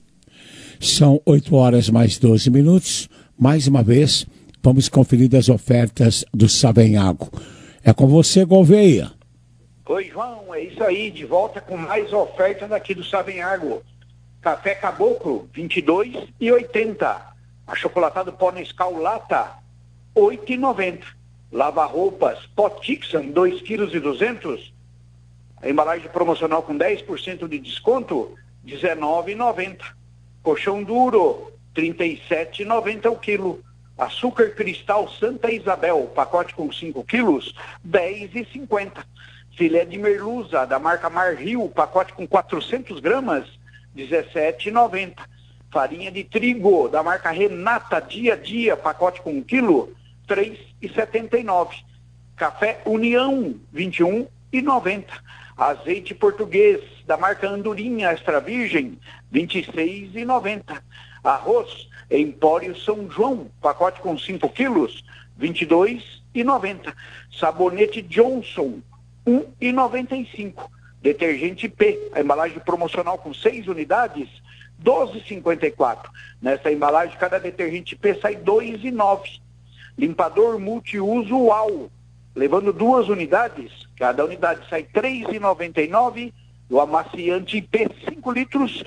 São 8 horas mais 12 minutos. Mais uma vez, vamos conferir as ofertas do Savenhago. É com você, Gouveia. Oi, João, é isso aí. De volta com mais ofertas daqui do Savenhago. Café Caboclo, R$22,80. Achocolatado pó Nescau lata, R$8,90. Lava-roupas, Potixan, 2,2 kg. A embalagem promocional com 10% de desconto, R$19,90. Colchão duro, R$37,90 o quilo. Açúcar cristal Santa Isabel, pacote com 5 quilos, R$10,50. Filé de merluza da marca Marfil, pacote com 400 gramas, R$17,90. Farinha de trigo da marca Renata Dia a Dia, pacote com 1 quilo, R$3,79. Café União, R$21,90. Azeite português da marca Andorinha Extra Virgem, R$26,90. Arroz Empório São João, pacote com 5 quilos, R$22,90. Sabonete Johnson, R$1,95. Detergente P, a embalagem promocional com 6 unidades, R$12,54. Nessa embalagem, cada detergente P sai R$2,09. Limpador multiuso UAU, levando 2 unidades, cada unidade sai R$3,99. O amaciante IP 5 litros,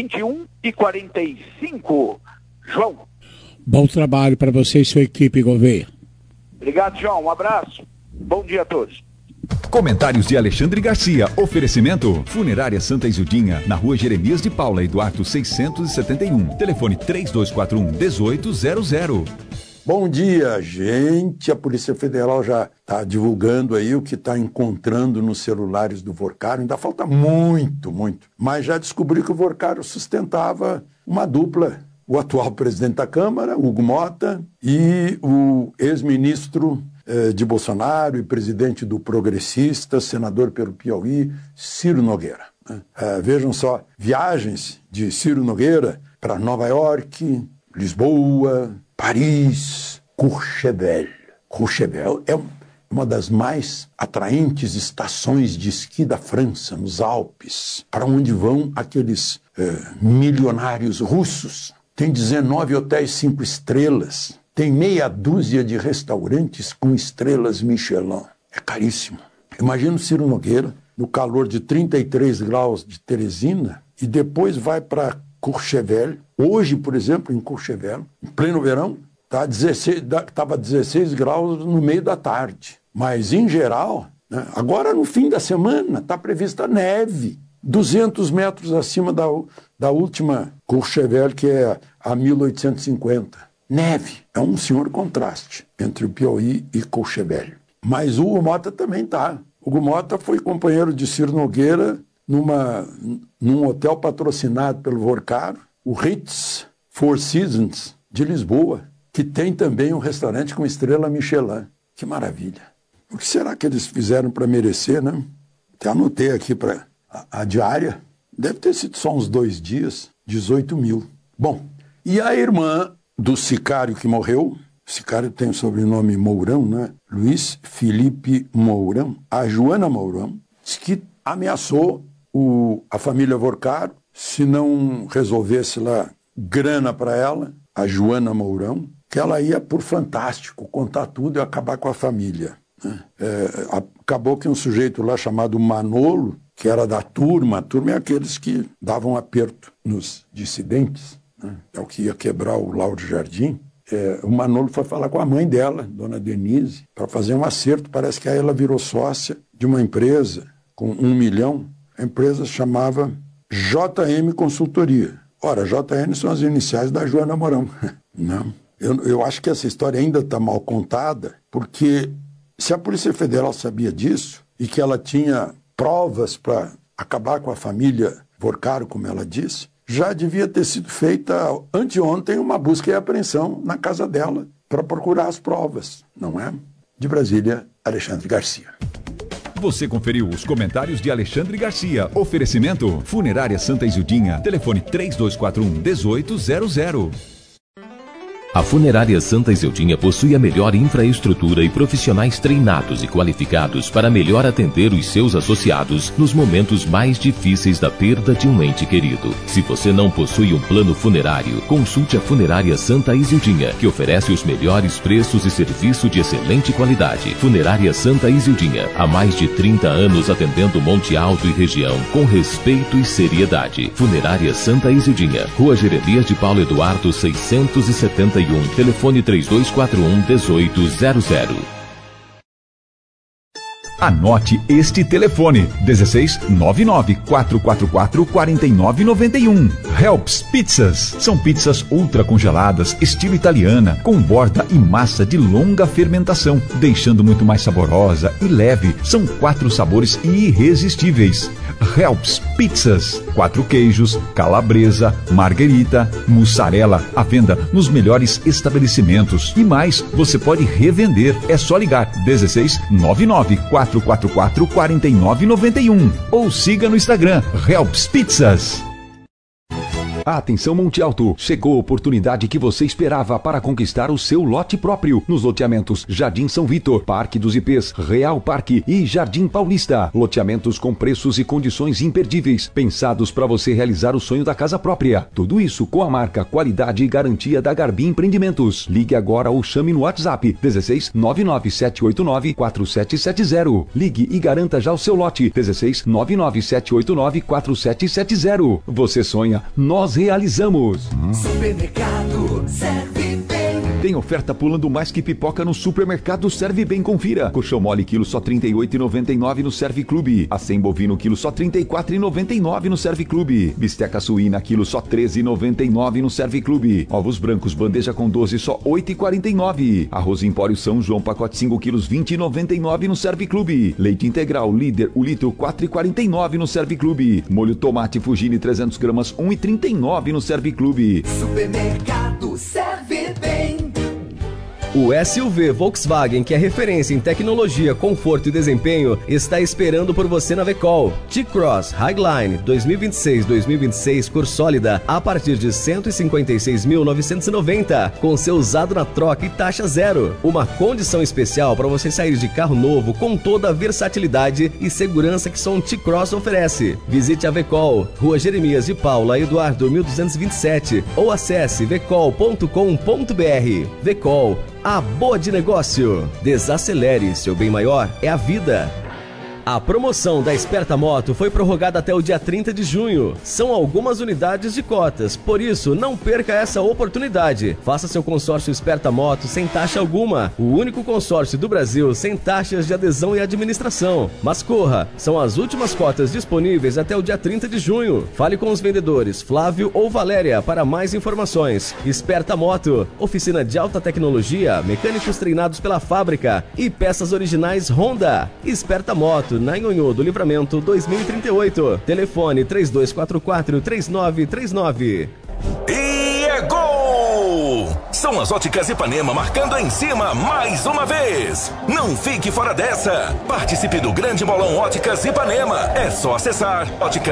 R$21,45. João. Bom trabalho para você e sua equipe, Gouveia. Obrigado, João. Um abraço. Bom dia a todos. Comentários de Alexandre Garcia. Oferecimento: Funerária Santa Isildinha, na Rua Jeremias de Paula e Duarte 671. Telefone 3241-1800. Bom dia, gente. A Polícia Federal já está divulgando aí o que está encontrando nos celulares do Vorcaro. Ainda falta muito. Mas já descobriu que o Vorcaro sustentava uma dupla. O atual presidente da Câmara, Hugo Mota, e o ex-ministro de Bolsonaro e presidente do Progressista, senador pelo Piauí, Ciro Nogueira. Vejam só, viagens de Ciro Nogueira para Nova York, Lisboa, Paris, Courchevel. Courchevel é uma das mais atraentes estações de esqui da França, nos Alpes, para onde vão aqueles milionários russos. Tem 19 hotéis 5 estrelas, tem meia dúzia de restaurantes com estrelas Michelin. É caríssimo. Imagina o Ciro Nogueira, no calor de 33 graus de Teresina, e depois vai para Courchevel. Hoje, por exemplo, em Courchevel, em pleno verão, estava 16 graus no meio da tarde. Mas, em geral, né, agora no fim da semana, está prevista neve. 200 metros acima da última Courchevel, que é a 1850. Neve. É um senhor contraste entre o Piauí e Courchevel. Mas o Hugo Mota também está. Hugo Mota foi companheiro de Ciro Nogueira num hotel patrocinado pelo Vorcaro, o Ritz Four Seasons de Lisboa, que tem também um restaurante com estrela Michelin. Que maravilha. O que será que eles fizeram para merecer, né? Até anotei aqui para a diária. Deve ter sido só uns 2 dias, 18 mil. Bom, e a irmã do sicário que morreu, o sicário tem o sobrenome Mourão, né? Luiz Felipe Mourão, a Joana Mourão, disse que ameaçou a família Vorcaro, se não resolvesse lá grana para ela, a Joana Mourão, que ela ia por Fantástico contar tudo e acabar com a família. Acabou que um sujeito lá chamado Manolo, que era da turma, a turma é aqueles que davam aperto nos dissidentes, né? É o que ia quebrar o Lauro Jardim. O Manolo foi falar com a mãe dela, dona Denise, para fazer um acerto. Parece que aí ela virou sócia de uma empresa com 1 milhão. A empresa chamava JM Consultoria. Ora, JM são as iniciais da Joana Mourão. Não. Eu acho que essa história ainda está mal contada, porque se a Polícia Federal sabia disso e que ela tinha provas para acabar com a família Vorcaro, como ela disse, já devia ter sido feita anteontem uma busca e apreensão na casa dela para procurar as provas, não é? De Brasília, Alexandre Garcia. Você conferiu os comentários de Alexandre Garcia. Oferecimento: Funerária Santa Isildinha. Telefone 3241-1800. A Funerária Santa Isildinha possui a melhor infraestrutura e profissionais treinados e qualificados para melhor atender os seus associados nos momentos mais difíceis da perda de um ente querido. Se você não possui um plano funerário, consulte a Funerária Santa Isildinha, que oferece os melhores preços e serviço de excelente qualidade. Funerária Santa Isildinha, há mais de 30 anos atendendo Monte Alto e região com respeito e seriedade. Funerária Santa Isildinha, Rua Jeremias de Paulo Eduardo 671. Telefone 3241-1800. Anote este telefone: 1699-444-4991. Helps Pizzas. São pizzas ultra congeladas, estilo italiana, com borda e massa de longa fermentação, deixando muito mais saborosa e leve. São 4 sabores irresistíveis. Helps Pizzas. 4 queijos, calabresa, marguerita, mussarela, à venda nos melhores estabelecimentos. E mais, você pode revender. É só ligar 1699-444-4991 ou siga no Instagram Helps Pizzas. Atenção Monte Alto, chegou a oportunidade que você esperava para conquistar o seu lote próprio nos loteamentos Jardim São Vitor, Parque dos IPs, Real Parque e Jardim Paulista. Loteamentos com preços e condições imperdíveis, pensados para você realizar o sonho da casa própria. Tudo isso com a marca, qualidade e garantia da Garbi Empreendimentos. Ligue agora ou chame no WhatsApp 16-99789-4770. Ligue e garanta já o seu lote 16-99789-4770. Você sonha, nós realizamos. Supermercado Serve Bem. Tem oferta pulando mais que pipoca no Supermercado Serve Bem. Confira. Colchão mole quilo só R$ 38,99 no Serve Clube. Acém bovino quilo só R$ 34,99 no Serve Clube. Bisteca suína quilo só R$ 13,99 no Serve Clube. Ovos brancos bandeja com 12 só R$ 8,49. Arroz Empório São João pacote 5 quilos R$ 20,99 no Serve Clube. Leite integral líder o litro R$ 4,49 no Serve Clube. Molho tomate Fugini 300 gramas R$ 1,39 no Serve Clube. Supermercado Serve Bem. O SUV Volkswagen, que é referência em tecnologia, conforto e desempenho, está esperando por você na Vecol. T-Cross Highline 2026-2026 cor sólida a partir de R$ 156.990, com seu usado na troca e taxa zero. Uma condição especial para você sair de carro novo com toda a versatilidade e segurança que só um T-Cross oferece. Visite a Vecol, Rua Jeremias de Paula Eduardo 1227 ou acesse vecol.com.br. Vecol, a boa de negócio. Desacelere, seu bem maior é a vida. A promoção da Esperta Moto foi prorrogada até o dia 30 de junho. São algumas unidades de cotas, por isso não perca essa oportunidade. Faça seu consórcio Esperta Moto sem taxa alguma. O único consórcio do Brasil sem taxas de adesão e administração. Mas corra, são as últimas cotas disponíveis até o dia 30 de junho. Fale com os vendedores Flávio ou Valéria para mais informações. Esperta Moto, oficina de alta tecnologia, mecânicos treinados pela fábrica e peças originais Honda. Esperta Moto, na Nhonhô do Livramento 2038. Telefone 3244-3939. E é gol! São as Óticas Ipanema marcando em cima mais uma vez. Não fique fora dessa. Participe do grande bolão Óticas Ipanema. É só acessar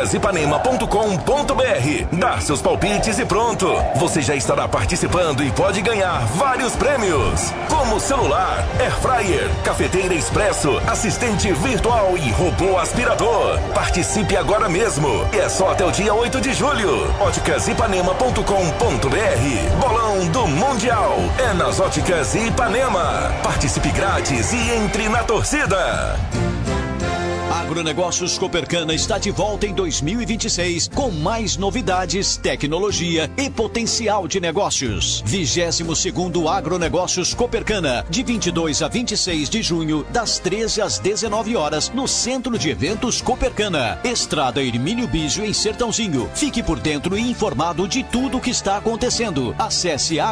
óticasipanema.com.br, dar seus palpites e pronto. Você já estará participando e pode ganhar vários prêmios, como celular, airfryer, cafeteira expresso, assistente virtual e robô aspirador. Participe agora mesmo. E é só até o dia 8 de julho. óticasipanema.com.br. Bolão do Mundial é nas Óticas Ipanema. Participe grátis e entre na torcida. Agronegócios Copercana está de volta em 2026 com mais novidades, tecnologia e potencial de negócios. 22º Agronegócios Copercana, de 22 a 26 de junho, das 13 às 19 horas, no Centro de Eventos Copercana, Estrada Hermínio Bígio, em Sertãozinho. Fique por dentro e informado de tudo o que está acontecendo. Acesse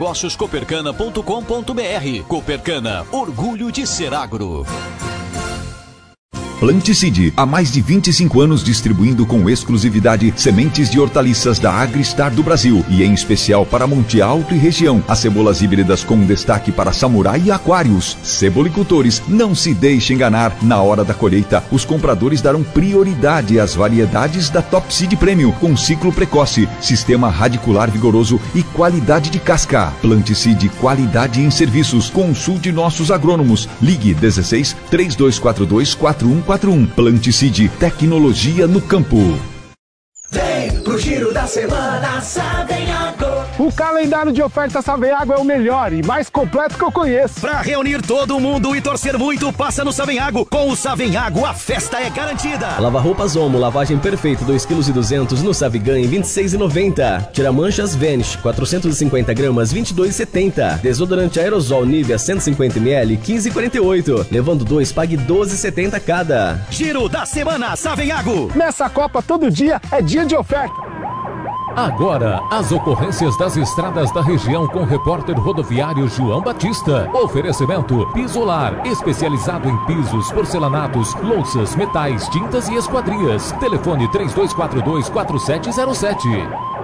agronegócioscopercana.com.br. Copercana, orgulho de ser agro. Planticide, há mais de 25 anos distribuindo com exclusividade sementes de hortaliças da Agristar do Brasil e em especial para Monte Alto e região. As cebolas híbridas com destaque para samurai e aquários. Cebolicultores, não se deixe enganar. Na hora da colheita, os compradores darão prioridade às variedades da Top Seed Premium com ciclo precoce, sistema radicular vigoroso e qualidade de casca. Planticide, qualidade em serviços. Consulte nossos agrônomos. Ligue 16 3242 4141. Planticide, tecnologia no campo. Vem pro giro da semana, Saveagro. O calendário de ofertas Saveágua é o melhor e mais completo que eu conheço. Pra reunir todo mundo e torcer muito, passa no Savenhago. Com o Savenhago, a festa é garantida. Lava-roupas Omo, lavagem perfeita, 2,2 kg no Savigan, 26,90. Tira-manchas Vanish, 450 gramas, 22,70. Desodorante aerosol Nivea, 150 ml, 15,48. Levando 2, pague 12,70 cada. Giro da semana, Savenhago. Nessa Copa, todo dia é dia de oferta. Agora, as ocorrências das estradas da região com o repórter rodoviário João Batista. Oferecimento Pisolar, especializado em pisos, porcelanatos, louças, metais, tintas e esquadrias. Telefone 3242-4707.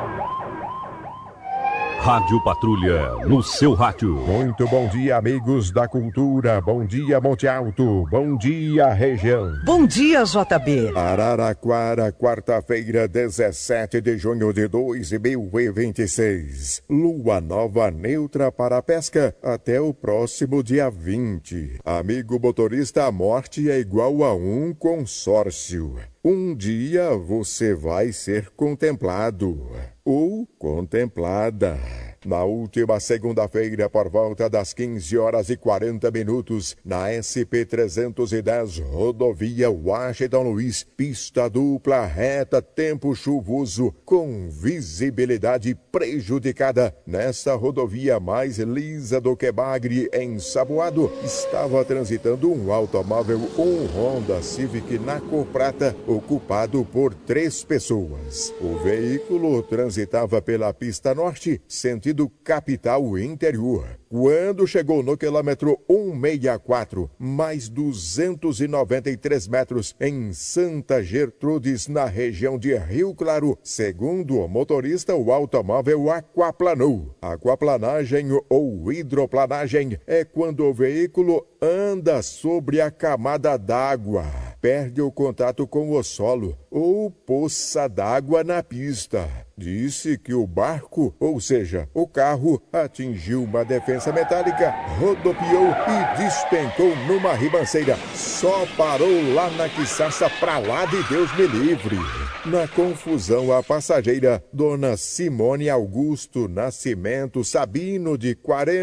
Rádio Patrulha, no seu rádio. Muito bom dia, amigos da cultura. Bom dia, Monte Alto. Bom dia, região. Bom dia, JB. Araraquara, quarta-feira, 17 de junho de 2026. Lua nova neutra para a pesca até o próximo dia 20. Amigo motorista, a morte é igual a um consórcio. Um dia você vai ser contemplado ou contemplada. Na última segunda-feira, por volta das 15h40, na SP-310, rodovia Washington Luiz, pista dupla reta, tempo chuvoso, com visibilidade prejudicada. Nessa rodovia mais lisa do que bagre, ensaboado, estava transitando um automóvel, um Honda Civic na cor prata, ocupado por 3 pessoas. O veículo transitava pela pista norte, sentido capital interior. Quando chegou no quilômetro 164, mais 293 metros, em Santa Gertrudes, na região de Rio Claro, segundo o motorista, o automóvel aquaplanou. Aquaplanagem ou hidroplanagem é quando o veículo anda sobre a camada d'água, perde o contato com o solo ou poça d'água na pista. Disse que o barco, ou seja, o carro, atingiu uma defensa metálica, rodopiou e despencou numa ribanceira. Só parou lá na quiçaça pra lá de Deus me livre. Na confusão, a passageira, dona Simone Augusto Nascimento Sabino, de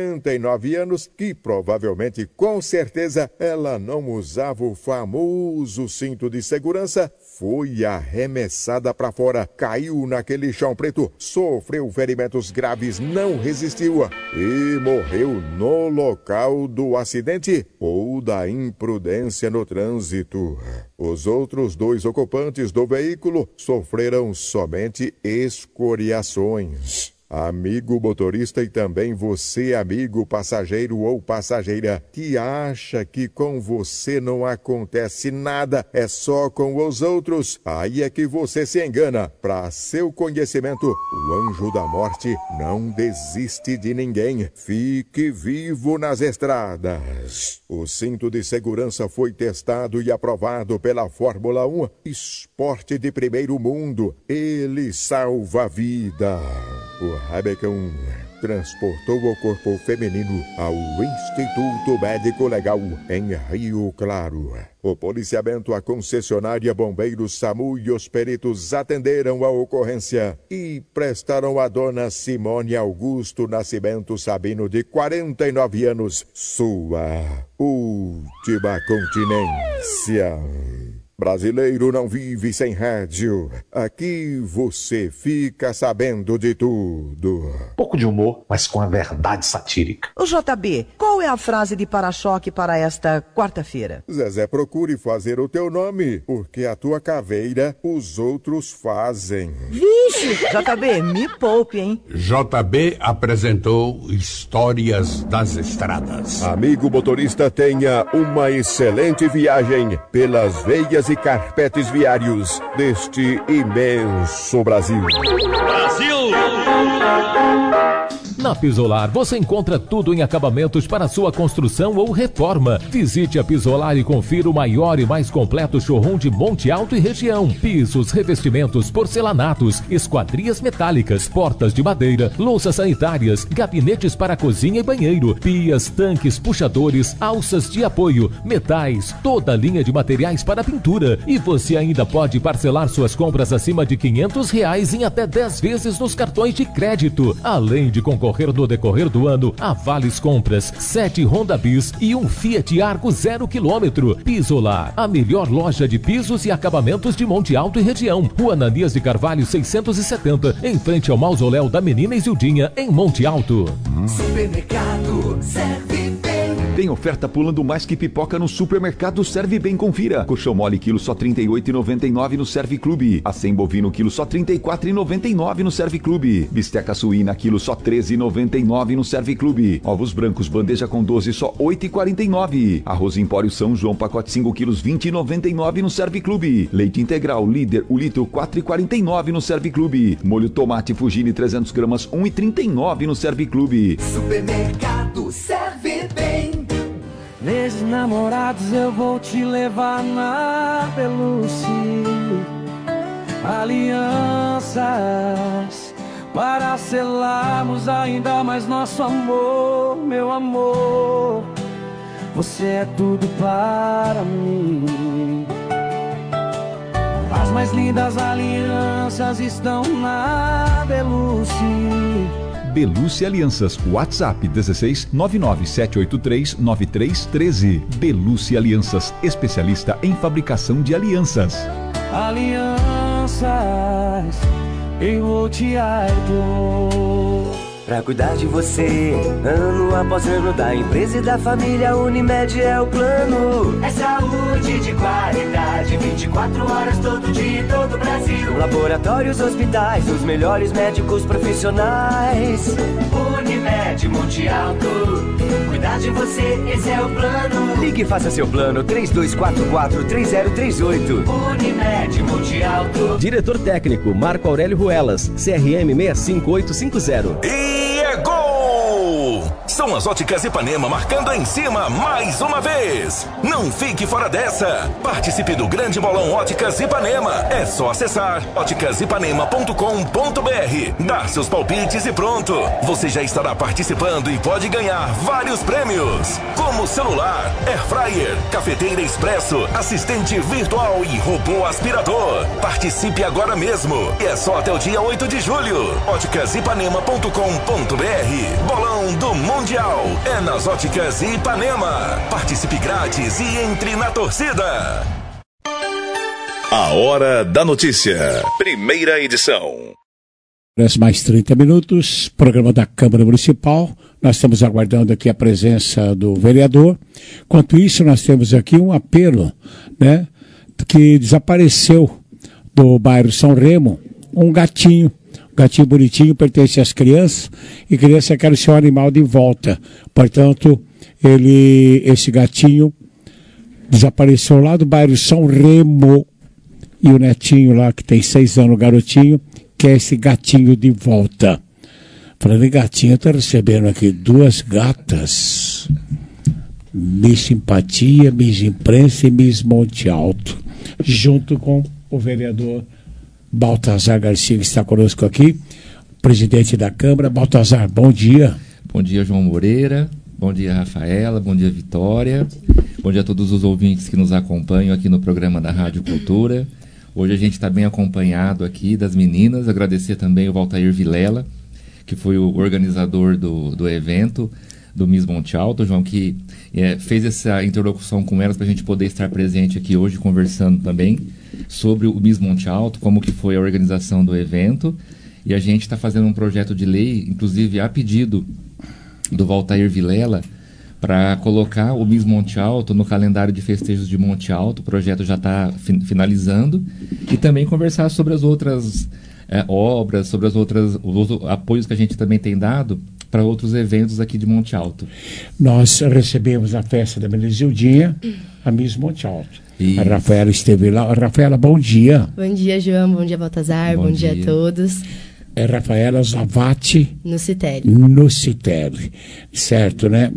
49 anos, que provavelmente, com certeza, ela não usava o famoso cinto de segurança, foi arremessada para fora, caiu naquele chão preto, sofreu ferimentos graves, não resistiu e morreu no local do acidente ou da imprudência no trânsito. Os outros 2 ocupantes do veículo sofreram somente escoriações. Amigo motorista e também você, amigo passageiro ou passageira, que acha que com você não acontece nada, é só com os outros, aí é que você se engana. Para seu conhecimento, o anjo da morte não desiste de ninguém. Fique vivo nas estradas. O cinto de segurança foi testado e aprovado pela Fórmula 1, esporte de primeiro mundo. Ele salva a vida. O Rabecão transportou o corpo feminino ao Instituto Médico Legal em Rio Claro. O policiamento, a concessionária, bombeiros, SAMU e os peritos atenderam a ocorrência e prestaram à dona Simone Augusto Nascimento Sabino, de 49 anos, sua última continência. Brasileiro não vive sem rádio. Aqui você fica sabendo de tudo. Pouco de humor, mas com a verdade satírica. Ô JB, qual é a frase de para-choque para esta quarta-feira? Zezé, procure fazer o teu nome, porque a tua caveira os outros fazem. Vixe, JB, me poupe, hein? JB apresentou Histórias das Estradas. Amigo motorista, tenha uma excelente viagem pelas veias e carpetes viários deste imenso Brasil. Brasil! Na Pisolar você encontra tudo em acabamentos para sua construção ou reforma. Visite a Pisolar e confira o maior e mais completo showroom de Monte Alto e região. Pisos, revestimentos, porcelanatos, esquadrias metálicas, portas de madeira, louças sanitárias, gabinetes para cozinha e banheiro, pias, tanques, puxadores, alças de apoio, metais, toda a linha de materiais para pintura. E você ainda pode parcelar suas compras acima de R$500 em até 10 vezes nos cartões de crédito. Além de concorrer no decorrer do ano a vales compras, 7 Honda Bis e um Fiat Argo 0 km. Pisolar, a melhor loja de pisos e acabamentos de Monte Alto e região. Rua Ananias de Carvalho 670, em frente ao mausoléu da Menina Isildinha, em Monte Alto. Supermercado Serve Bem. Tem oferta pulando mais que pipoca no Supermercado Serve Bem. Confira. Coxão mole quilo só R$ 38,99 no Serve Clube. Acém bovino quilo só R$ 34,99 no Serve Clube. Bisteca suína quilo só R$ 13,99 no Serve Clube. Ovos brancos bandeja com 12 só R$ 8,49. Arroz Empório São João pacote 5 quilos R$ 20,99 no Serve Clube. Leite integral líder o litro R$ 4,49 no Serve Clube. Molho tomate Fugini 300 gramas R$ 1,39 no Serve Clube. Supermercado Serve Bem. Nesses namorados eu vou te levar na Belucci. Alianças para selarmos ainda mais nosso amor, meu amor. Você é tudo para mim. As mais lindas alianças estão na Belucci. Belucci Alianças, WhatsApp 16 99783 9313. Belucci Alianças, especialista em fabricação de alianças. Alianças, eu vou te ajudar. Pra cuidar de você, ano após ano, da empresa e da família, Unimed é o plano. É saúde de qualidade, 24 horas todo dia em todo o Brasil. Laboratórios, hospitais, os melhores médicos profissionais. Unimed Monte Alto, cuidar de você, esse é o plano. Ligue e faça seu plano, 3244-3038. Unimed Monte Alto. Diretor técnico, Marco Aurélio Ruelas, CRM 65850. E é gol! São as Óticas Ipanema marcando em cima mais uma vez. Não fique fora dessa. Participe do grande bolão Óticas Ipanema. É só acessar óticasipanema.com.br, dar seus palpites e pronto. Você já estará participando e pode ganhar vários prêmios, como celular, air fryer, cafeteira expresso, assistente virtual e robô aspirador. Participe agora mesmo. E é só até o dia 8 de julho. óticasipanema.com.br. Bolão do Mundial é nas Óticas Ipanema. Participe grátis e entre na torcida. A Hora da Notícia, primeira edição. Mais 30 minutos, programa da Câmara Municipal. Nós estamos aguardando aqui a presença do vereador. Enquanto isso, nós temos aqui um apelo, né, que desapareceu do bairro São Remo, um gatinho. Gatinho bonitinho, pertence às crianças, e criança quer o seu animal de volta. Portanto, esse gatinho desapareceu lá do bairro São Remo, e o netinho lá, que tem 6 anos, o garotinho, quer esse gatinho de volta. Falando em gatinho, eu estou recebendo aqui 2 gatas, Miss Simpatia, Miss Imprensa e Miss Monte Alto, junto com o vereador Baltazar Garcia, que está conosco aqui, presidente da Câmara. Baltazar, bom dia. Bom dia, João Moreira. Bom dia, Rafaela. Bom dia, Vitória. Bom dia a todos os ouvintes que nos acompanham aqui no programa da Rádio Cultura. Hoje a gente está bem acompanhado aqui das meninas. Agradecer também o Valtair Vilela, que foi o organizador do evento do Miss Monte Alto, João, que fez essa interlocução com elas para a gente poder estar presente aqui hoje, conversando também sobre o Miss Monte Alto, como que foi a organização do evento. E a gente está fazendo um projeto de lei, inclusive a pedido do Valtair Vilela, para colocar o Miss Monte Alto no calendário de festejos de Monte Alto. O projeto já está finalizando. E também conversar sobre as outras obras, sobre os apoios que a gente também tem dado para outros eventos aqui de Monte Alto. Nós recebemos na festa da Menezildinha a Miss Monte Alto. Isso. A Rafaela esteve lá. Rafaela, bom dia. Bom dia, João. Bom dia, Baltazar. Bom dia a todos. É Rafaela Zavati. No Citelli. No Citelli. Certo, né?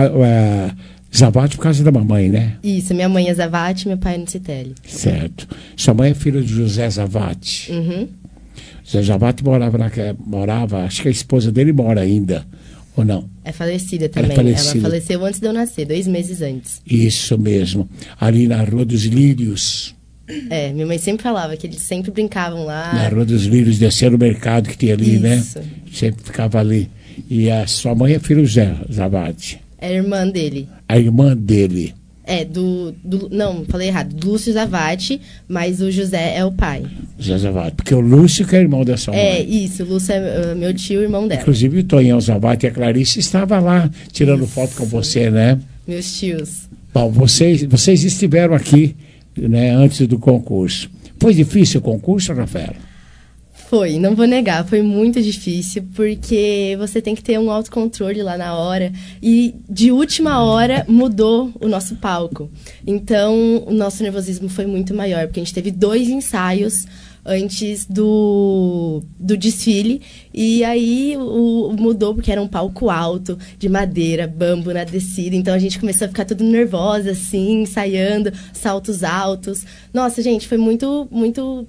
Zavati por causa da mamãe, né? Isso, minha mãe é Zavati, meu pai é no Citelli. Certo. Sua mãe é filha de José Zavati. Uhum. José Zavati morava, acho que a esposa dele mora ainda, ou não? É falecida também. Ela faleceu antes de eu nascer, 2 meses antes. Isso mesmo. Ali na Rua dos Lírios. Minha mãe sempre falava que eles sempre brincavam lá. Na Rua dos Lírios, descendo o mercado que tinha ali, Isso. né? Sempre ficava ali. E a sua mãe é filha do José Zavati. É a irmã dele. A irmã dele. Não, falei errado. Do Lúcio Zavati, mas o José é o pai. José Zavati, porque o Lúcio que é irmão da sua mãe. Isso, o Lúcio é meu tio, irmão dela. Inclusive o Tonhão Zavati e a Clarice estavam lá tirando foto com você, né? Meus tios. Bom, vocês estiveram aqui, né, antes do concurso. Foi difícil o concurso, Rafaela? Foi, não vou negar, foi muito difícil, porque você tem que ter um autocontrole lá na hora, e de última hora mudou o nosso palco. Então, o nosso nervosismo foi muito maior, porque a gente teve 2 ensaios antes do desfile, e aí mudou, porque era um palco alto, de madeira, bambu na descida, então a gente começou a ficar tudo nervosa, assim, ensaiando, saltos altos. Nossa, gente, foi muito, muito...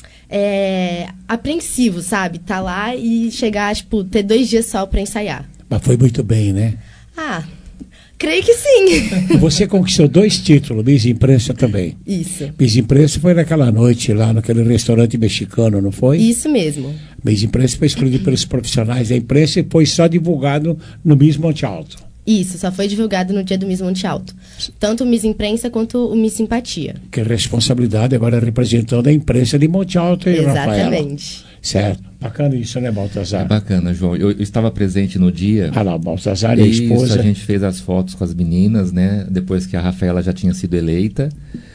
apreensivo, sabe? Tá lá e chegar, ter 2 dias só pra ensaiar. Mas foi muito bem, né? Creio que sim. Você conquistou 2 títulos, Miss Imprensa também. Isso. Miss Imprensa foi naquela noite lá naquele restaurante mexicano, não foi? Isso mesmo. Miss Imprensa foi escolhido pelos profissionais da imprensa e foi só divulgado no Miss Monte Alto. Isso, só foi divulgado no dia do Miss Monte Alto. Tanto o Miss Imprensa quanto o Miss Simpatia. Que responsabilidade agora representando a imprensa de Monte Alto, hein, Rafaela? Exatamente. Certo. Bacana isso, né, Baltazar? É bacana, João. Eu estava presente no dia. Ah, lá, Baltazar e a esposa. Isso, a gente fez as fotos com as meninas, né? Depois que a Rafaela já tinha sido eleita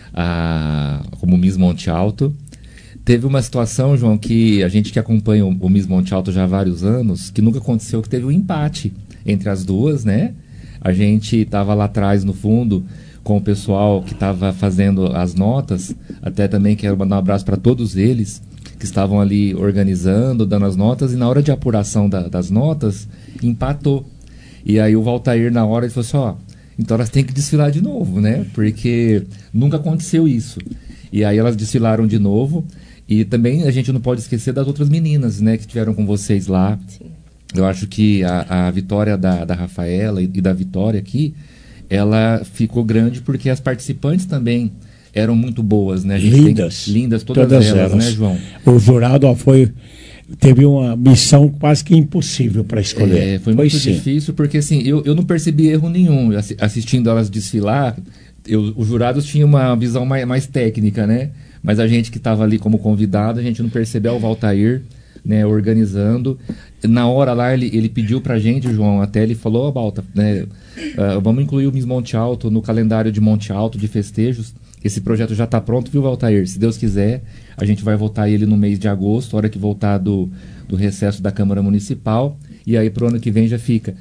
como Miss Monte Alto. Teve uma situação, João, que a gente que acompanha o Miss Monte Alto já há vários anos, que nunca aconteceu, que teve um empate entre as duas, né? A gente estava lá atrás, no fundo, com o pessoal que estava fazendo as notas. Até também quero mandar um abraço para todos eles que estavam ali organizando, dando as notas. E na hora de apuração das notas, empatou. E aí o Valtair, na hora, ele falou assim, então elas têm que desfilar de novo, né? Porque nunca aconteceu isso. E aí elas desfilaram de novo. E também a gente não pode esquecer das outras meninas, né? Que estiveram com vocês lá. Sim. Eu acho que a vitória da Rafaela e da Vitória aqui, ela ficou grande porque as participantes também eram muito boas, né? Lindas, todas elas, né, João? O jurado teve uma missão quase que impossível para escolher. Foi muito difícil, porque assim, eu não percebi erro nenhum assistindo elas desfilar. Os jurados tinham uma visão mais técnica, né? Mas a gente que estava ali como convidado, a gente não percebeu o Valtair, né, organizando. Na hora lá, ele pediu pra gente, João, até ele falou, Balta, né, vamos incluir o Miss Monte Alto no calendário de Monte Alto, de festejos. Esse projeto já está pronto, viu, Valtair? Se Deus quiser, a gente vai votar ele no mês de agosto, hora que voltar do recesso da Câmara Municipal, e aí pro ano que vem já fica.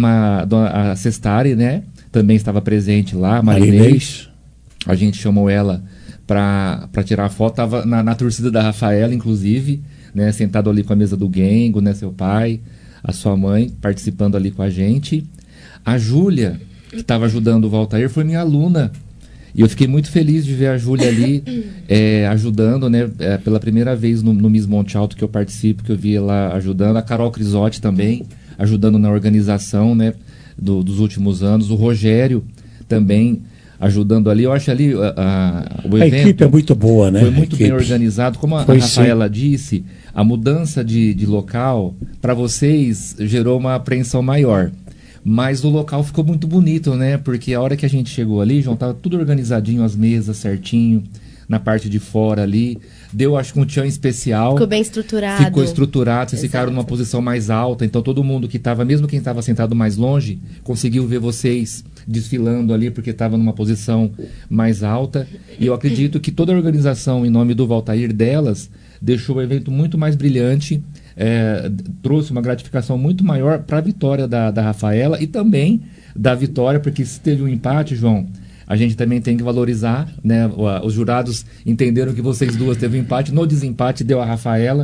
A Sestari, né, também estava presente lá, Marinês. A gente chamou ela para tirar a foto, estava na torcida da Rafaela, inclusive, né, sentado ali com a mesa do Gengo, né, seu pai, a sua mãe, participando ali com a gente. A Júlia, que estava ajudando o Valtair, foi minha aluna. E eu fiquei muito feliz de ver a Júlia ali ajudando, né, pela primeira vez no Miss Monte Alto que eu participo, que eu vi ela ajudando. A Carol Crisotti também, ajudando na organização, né, dos últimos anos. O Rogério também ajudando ali. Eu acho ali o evento... A equipe é muito boa, né? Foi muito bem organizado. Como a Rafaela disse, a mudança de local, para vocês, gerou uma apreensão maior. Mas o local ficou muito bonito, né? Porque a hora que a gente chegou ali, João, tava tudo organizadinho, as mesas certinho, na parte de fora ali. Deu, acho que um tchan especial. Ficou bem estruturado. Ficou estruturado, vocês ficaram numa posição mais alta. Então todo mundo que estava, mesmo quem estava sentado mais longe, conseguiu ver vocês desfilando ali, porque estava numa posição mais alta. E eu acredito que toda a organização, em nome do Valtair delas, deixou o evento muito mais brilhante. Trouxe uma gratificação muito maior para a vitória da Rafaela e também da Vitória, porque se teve um empate, João, a gente também tem que valorizar, né? Os jurados entenderam que vocês duas teve um empate, no desempate deu a Rafaela,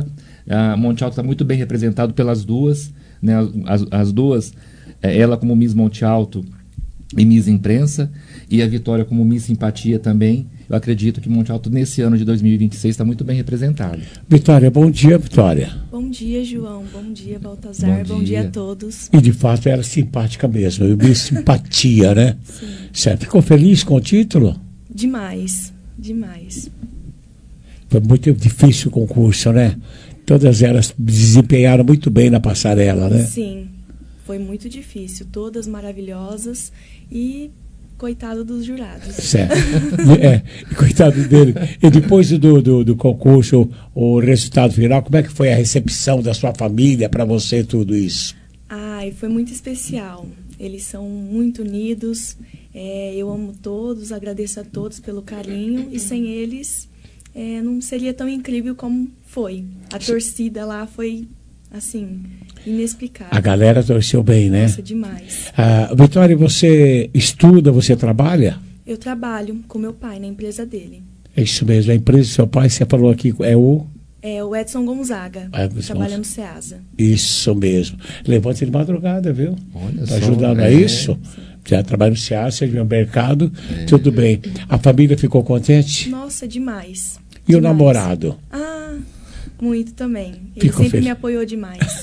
A Monte Alto está muito bem representado pelas duas, né? As duas, ela como Miss Monte Alto e Miss Imprensa, e a Vitória como Miss Simpatia também. Eu acredito que Monte Alto, nesse ano de 2026, está muito bem representado. Vitória, bom dia, Vitória. Bom dia, João. Bom dia, Baltazar. Bom dia a todos. E, de fato, era simpática mesmo. Eu vi simpatia, né? Sim. Certo. Ficou feliz com o título? Demais, demais. Foi muito difícil o concurso, né? Todas elas desempenharam muito bem na passarela, né? Sim, foi muito difícil. Todas maravilhosas e coitado dos jurados. Certo. Coitado dele. E depois do concurso, o resultado final, como é que foi a recepção da sua família para você, tudo isso? Ai, foi muito especial. Eles são muito unidos. Eu amo todos, agradeço a todos pelo carinho. E sem eles, não seria tão incrível como foi. A torcida lá foi, assim, inexplicável. A galera torceu bem, né? Nossa, demais. Vitória, você estuda, você trabalha? Eu trabalho com meu pai na empresa dele. É isso mesmo, a empresa do seu pai, você falou aqui, é o Edson Gonzaga, trabalha no Ceasa. Isso mesmo. Levanta de madrugada, viu? Olha tá só, ajudando a isso? Já trabalha no Ceasa, no mercado, tudo bem. A família ficou contente? Nossa, demais. E o namorado? Muito também. Ele sempre me apoiou demais.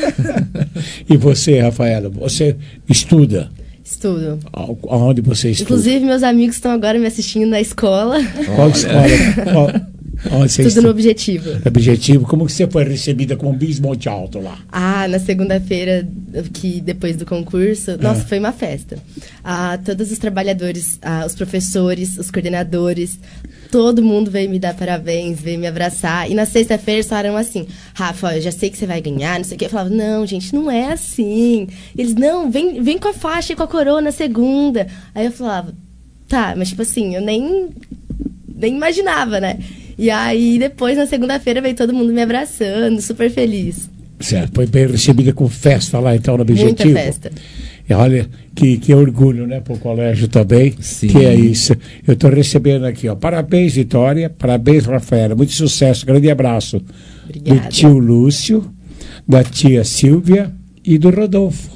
E você, Rafaela, você estuda? Estudo. Aonde você estuda? Inclusive, meus amigos estão agora me assistindo na escola. Qual escola? Tudo no Objetivo. Objetivo. Como que você foi recebida como Miss Monte Alto lá? Na segunda-feira, que depois do concurso, nossa, foi uma festa. Todos os trabalhadores, os professores, os coordenadores, todo mundo veio me dar parabéns, veio me abraçar. E na sexta-feira eles falaram assim, Rafa, eu já sei que você vai ganhar, não sei o quê. Eu falava, não, gente, não é assim. Eles, não, vem com a faixa e com a coroa na segunda. Aí eu falava, tá, mas tipo assim, eu nem imaginava, né? E aí, depois, na segunda-feira, veio todo mundo me abraçando, super feliz. Certo, foi bem recebida com festa lá, então, no Objetivo. Muita festa. E olha, que orgulho, né, pro colégio também. Sim. Que é isso. Eu estou recebendo aqui, ó, parabéns, Vitória, parabéns, Rafaela, muito sucesso, grande abraço. Obrigada. Do tio Lúcio, da tia Silvia e do Rodolfo.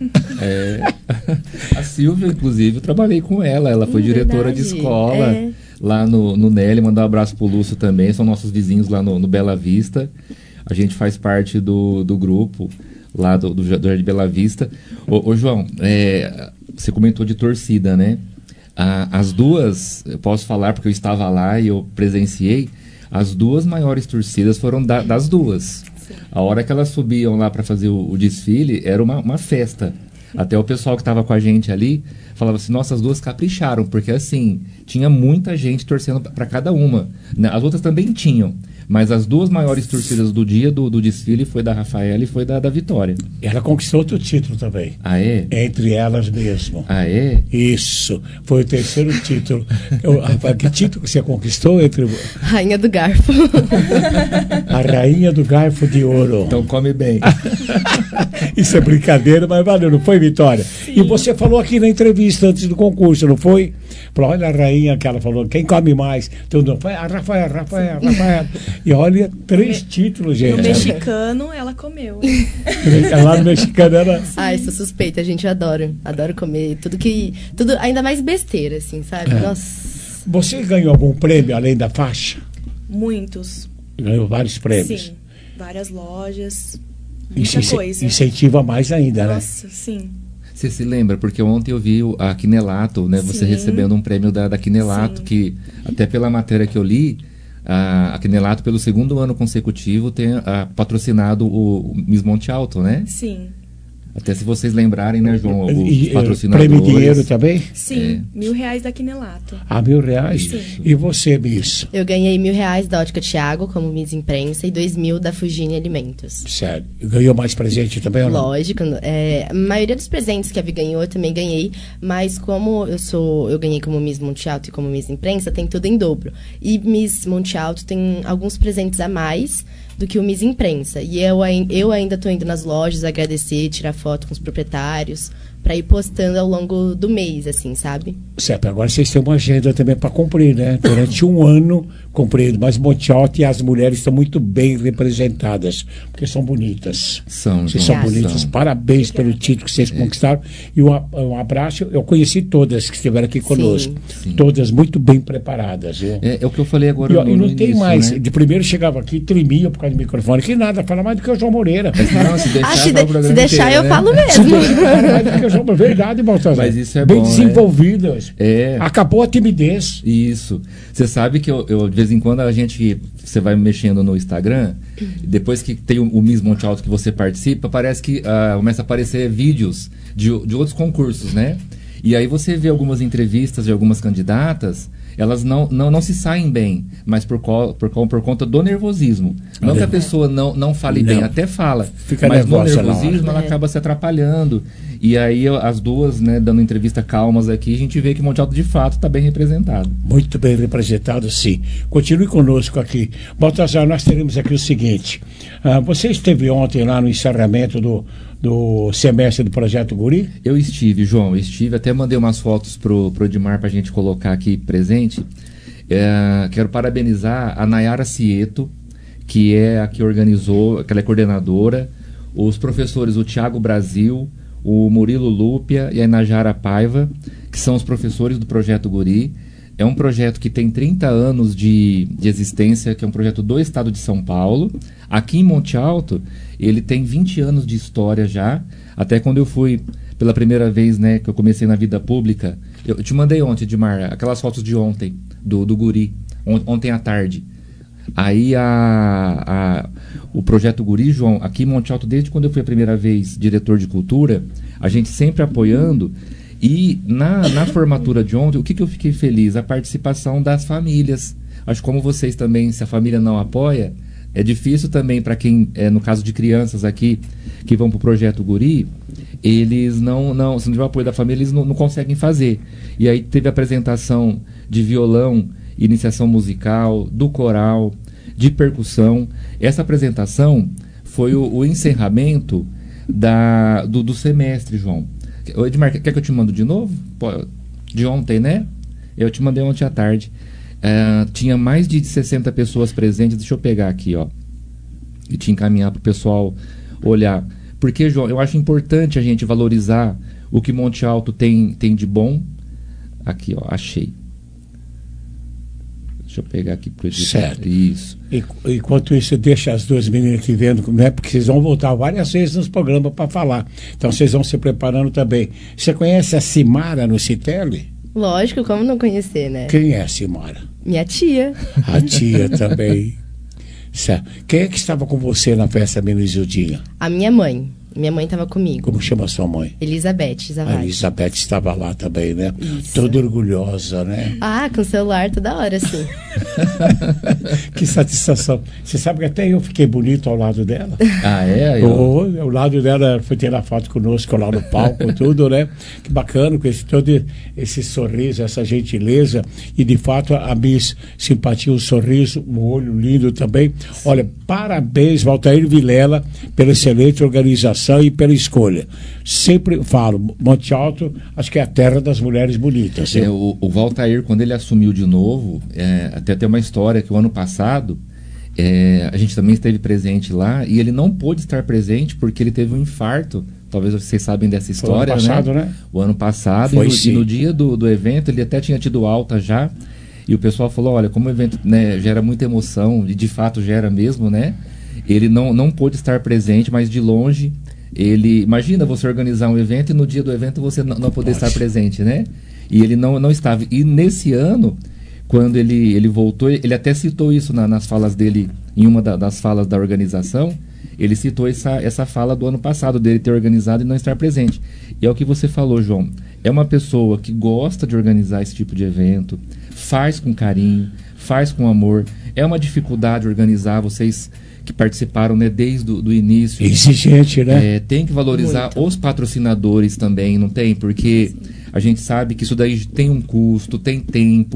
A Silvia, inclusive, eu trabalhei com ela foi diretora de escola. Lá no Nelly, mandar um abraço pro Lúcio também, são nossos vizinhos lá no Bela Vista. A gente faz parte do grupo lá do Jardim Bela Vista. Ô João, você comentou de torcida, né? As duas, eu posso falar porque eu estava lá e eu presenciei, as duas maiores torcidas foram das duas. Sim. A hora que elas subiam lá para fazer o desfile, era uma festa. Até o pessoal que estava com a gente ali falava assim, nossa, as duas capricharam, porque assim, tinha muita gente torcendo para cada uma. As outras também tinham, mas as duas maiores torcidas do dia do desfile foi da Rafaela e foi da Vitória. Ela conquistou outro título também. Entre elas mesmo. Isso, foi o terceiro título. Que título que você conquistou? Rainha do Garfo. A Rainha do Garfo de Ouro. Então come bem. Isso é brincadeira, mas valeu, não foi, Vitória? Sim. E você falou aqui na entrevista antes do concurso, não foi? Falou, olha a rainha que ela falou, quem come mais? Tudo, foi a Rafaela. E olha, 3 títulos, gente. No mexicano, ela comeu. Lá no mexicano, ela... Sou suspeita, gente, eu adoro. Adoro comer tudo, ainda mais besteira, assim, sabe? Nossa. Você ganhou algum prêmio além da faixa? Muitos. Ganhou vários prêmios? Sim, várias lojas, muita coisa. Incentiva mais ainda, né? Nossa, sim. Você se lembra? Porque ontem eu vi a Quinelato, né? Você recebendo um prêmio da Quinelato, que até pela matéria que eu li, a Quinelato, pelo 2º ano consecutivo, tem patrocinado o Miss Monte Alto, né? Sim. Até se vocês lembrarem, né, João? Os patrocinadores. Prêmio dinheiro também? Sim, R$1.000 da Quinelato. R$1.000? Sim. E você, Miss? Eu ganhei R$1.000 da Ótica Thiago, como Miss Imprensa, e R$2.000 da Fugine Alimentos. Sério? Ganhou mais presente também ou não? Lógico. A maioria dos presentes que a Vi ganhou, eu também ganhei, mas como eu ganhei como Miss Monte Alto e como Miss Imprensa, tem tudo em dobro. E Miss Monte Alto tem alguns presentes a mais do que o Miss Imprensa. E eu ainda estou indo nas lojas agradecer, tirar foto com os proprietários, para ir postando ao longo do mês, assim, sabe? Certo, agora vocês têm uma agenda também para cumprir, né? Durante um ano cumprido, mas Monte Alto e as mulheres estão muito bem representadas, porque são bonitas. Vocês são bonitas, parabéns pelo título que vocês conquistaram. E um abraço, eu conheci todas que estiveram aqui conosco, todas muito bem preparadas. É o que eu falei agora e não tem início, mais, né? de primeiro chegava aqui, tremia por causa do microfone, que nada, fala mais do que o João Moreira. Não, se deixar eu falo mesmo. Mais do que o João Moreira, verdade, Baltazar. Mas isso é bem bom, desenvolvidas. É. Acabou a timidez. Isso. Você sabe que eu de vez em quando você vai mexendo no Instagram, depois que tem o Miss Monte Alto que você participa, parece que começa a aparecer vídeos de outros concursos, né? E aí você vê algumas entrevistas de algumas candidatas, elas não se saem bem, mas por conta do nervosismo. Não que a pessoa não fale bem, até fala, mas no nervosismo ela acaba se atrapalhando. E aí as duas, né, dando entrevista calmas aqui, a gente vê que Monte Alto de fato está bem representado. Muito bem representado, sim. Continue conosco aqui. Baltazar, nós teremos aqui o seguinte. Você esteve ontem lá no encerramento do semestre do Projeto Guri? Eu estive, João, até mandei umas fotos pro Edmar para a gente colocar aqui presente. Quero parabenizar a Nayara Cieto, que é a que organizou, que ela é coordenadora, os professores, o Thiago Brasil, o Murilo Lúpia e a Inajara Paiva, que são os professores do Projeto Guri. É um projeto que tem 30 anos de existência, que é um projeto do estado de São Paulo. Aqui em Monte Alto, ele tem 20 anos de história já. Até quando eu fui pela primeira vez, né, que eu comecei na vida pública, eu te mandei ontem, Edmar, aquelas fotos de ontem, do Guri, ontem à tarde. Aí o Projeto Guri, João, aqui em Monte Alto, desde quando eu fui a primeira vez diretor de cultura, a gente sempre apoiando. E na formatura de ontem, o que eu fiquei feliz? A participação das famílias. Acho que como vocês também, se a família não apoia, é difícil também para quem, no caso de crianças aqui, que vão para o Projeto Guri, eles se não tiver o apoio da família, eles não conseguem fazer. E aí teve a apresentação de violão, iniciação musical, do coral, de percussão. Essa apresentação foi o encerramento do semestre, João. Edmar, quer que eu te mando de novo? De ontem, né? Eu te mandei ontem à tarde. Tinha mais de 60 pessoas presentes. Deixa eu pegar aqui, ó, e te encaminhar para o pessoal olhar. Porque, João, eu acho importante a gente valorizar o que Monte Alto tem de bom. Aqui, ó, achei. Deixa eu pegar aqui para o editor. Certo. Isso. Enquanto isso, deixa as duas meninas aqui vendo, né? Porque vocês vão voltar várias vezes nos programas para falar. Então vocês vão se preparando também. Você conhece a Simara no Citelli? Lógico, como não conhecer, né? Quem é a Simara? Minha tia. A tia também. Certo. Quem é que estava com você na festa Menizildinha? A minha mãe. Minha mãe estava comigo. Como chama sua mãe? Elizabeth Zavadi. A Elizabeth estava lá também, né? Isso. Toda orgulhosa, né? Com o celular toda hora, sim. Que satisfação. Você sabe que até eu fiquei bonito ao lado dela. É? Ao lado dela, foi tirar foto conosco lá no palco, tudo, né? Que bacana, com todo esse sorriso, essa gentileza. E, de fato, a Miss Simpatia, o sorriso, o olho lindo também. Olha, parabéns, Valtair Vilela, pela excelente organização e pela escolha. Sempre falo, Monte Alto, acho que é a terra das mulheres bonitas. O Valtair, quando ele assumiu de novo, até tem uma história que o ano passado a gente também esteve presente lá e ele não pôde estar presente porque ele teve um infarto. Talvez vocês sabem dessa história, ano passado, né? O ano passado. E no dia do evento ele até tinha tido alta já. E o pessoal falou, olha, como o evento, né, gera muita emoção, e de fato gera mesmo, né? Ele não pôde estar presente, mas de longe, imagina você organizar um evento e no dia do evento você não poder estar presente, né? E ele não estava. E nesse ano, quando ele voltou, ele até citou isso nas falas dele, em uma das falas da organização, ele citou essa fala do ano passado, dele ter organizado e não estar presente. E é o que você falou, João. É uma pessoa que gosta de organizar esse tipo de evento, faz com carinho, faz com amor. É uma dificuldade organizar, vocês que participaram, né, desde o início. Exigente, né? Tem que valorizar os patrocinadores também, não tem? Porque a gente sabe que isso daí tem um custo, tem tempo,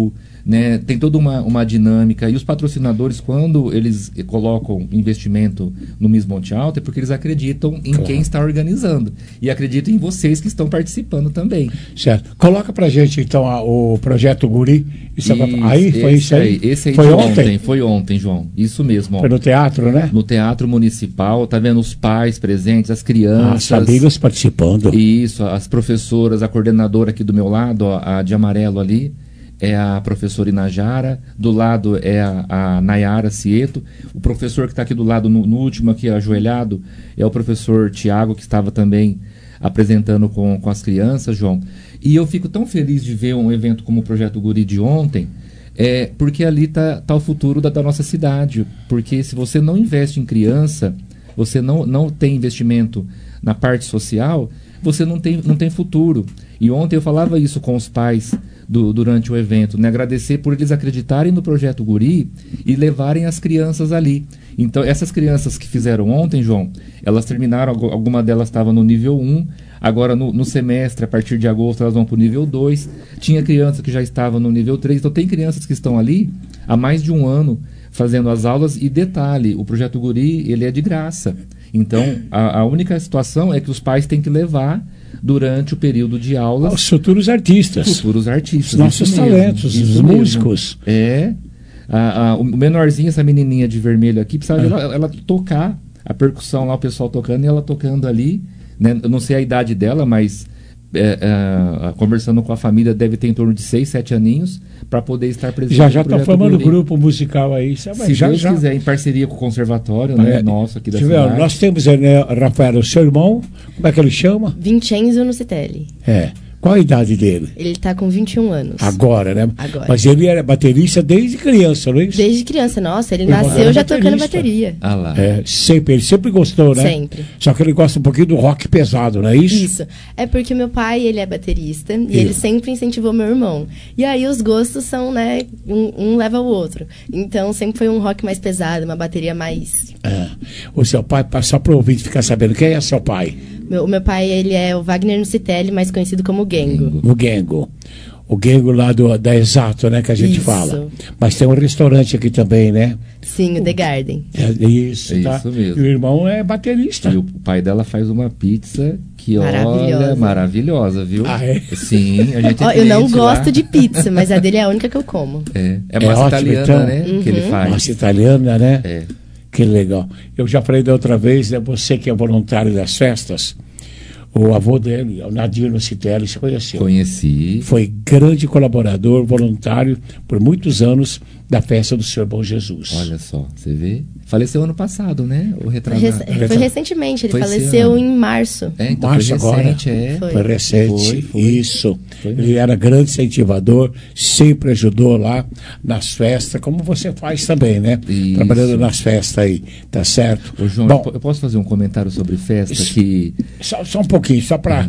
né? Tem toda uma dinâmica. E os patrocinadores, quando eles colocam investimento no Miss Monte Alto, é porque eles acreditam em quem está organizando. E acreditam em vocês que estão participando também. Certo. Coloca pra gente, então, o Projeto Guri. Aí, foi isso aí? Esse aí foi ontem? Foi ontem, João. Isso mesmo. Ó. Foi no teatro, né? No Teatro Municipal. Tá vendo os pais presentes, as crianças. As famílias participando. Isso, as professoras, a coordenadora aqui do meu lado, ó, a de amarelo ali, é a professora Inajara, do lado é a Nayara Cieto, o professor que está aqui do lado, no último aqui ajoelhado, é o professor Tiago, que estava também apresentando com as crianças, João. E eu fico tão feliz de ver um evento como o Projeto Guri de ontem, porque ali tá o futuro da nossa cidade, porque se você não investe em criança, você não tem investimento na parte social, você não tem futuro. E ontem eu falava isso com os pais durante o evento, né? Agradecer por eles acreditarem no Projeto Guri e levarem as crianças ali. Então, essas crianças que fizeram ontem, João, elas terminaram, alguma delas estava no nível 1, agora no semestre, a partir de agosto, elas vão para o nível 2. Tinha criança que já estava no nível 3, então tem crianças que estão ali há mais de um ano fazendo as aulas. E detalhe, o Projeto Guri, ele é de graça. Então, a única situação é que os pais têm que levar durante o período de aulas. Os futuros artistas. Futuros artistas. Os nossos talentos, os músicos. O menorzinho, essa menininha de vermelho aqui, precisava ela tocar a percussão lá, o pessoal tocando, e ela tocando ali, né? Eu não sei a idade dela, mas conversando com a família, deve ter em torno de 6, 7 aninhos, para poder estar presente. Já está formando grupo musical aí. Se Deus quiser, em parceria com o conservatório, né? Nosso aqui da cidade. Nós temos, né, Rafael, o seu irmão, como é que ele chama? Vincenzo Nucitelli. Qual a idade dele? Ele está com 21 anos. Agora, né? Agora. Mas ele era baterista desde criança, não é isso? Desde criança, nossa. Ele nasceu já tocando bateria. Ah lá. Ele sempre gostou, né? Sempre. Só que ele gosta um pouquinho do rock pesado, não é isso? Isso. É porque meu pai, ele é baterista e ele sempre incentivou meu irmão. E aí os gostos são, né? Um leva ao outro. Então sempre foi um rock mais pesado, uma bateria mais... O seu pai, só para o ouvinte ficar sabendo, quem é seu pai? O meu pai, ele é o Wagner Nucitelli, mais conhecido como Gengo. O Gengo. O Gengo lá da Exato, né, que a gente fala. Mas tem um restaurante aqui também, né? Sim, o The Garden. Isso mesmo. E o irmão é baterista. E o pai dela faz uma pizza que, olha, maravilhosa, viu? Sim, a gente eu não gosto de pizza, mas a dele é a única que eu como. É massa italiana, então, né? Que ele faz. Massa italiana, né? Que legal. Eu já falei da outra vez, né, você que é voluntário das festas, o avô dele, o Nadir Nucitelli, você conheceu? Conheci. Foi grande colaborador, voluntário, por muitos anos, da festa do Senhor Bom Jesus. Olha só, você vê? Faleceu ano passado, né? Foi recentemente, ele faleceu em março. Então março foi recente, agora. Foi recente, foi. Isso. Foi. Ele era grande incentivador, sempre ajudou lá nas festas, como você faz também, né? Isso. Trabalhando nas festas aí, tá certo? Ô, João, eu posso fazer um comentário sobre festa que... Só um pouquinho, só para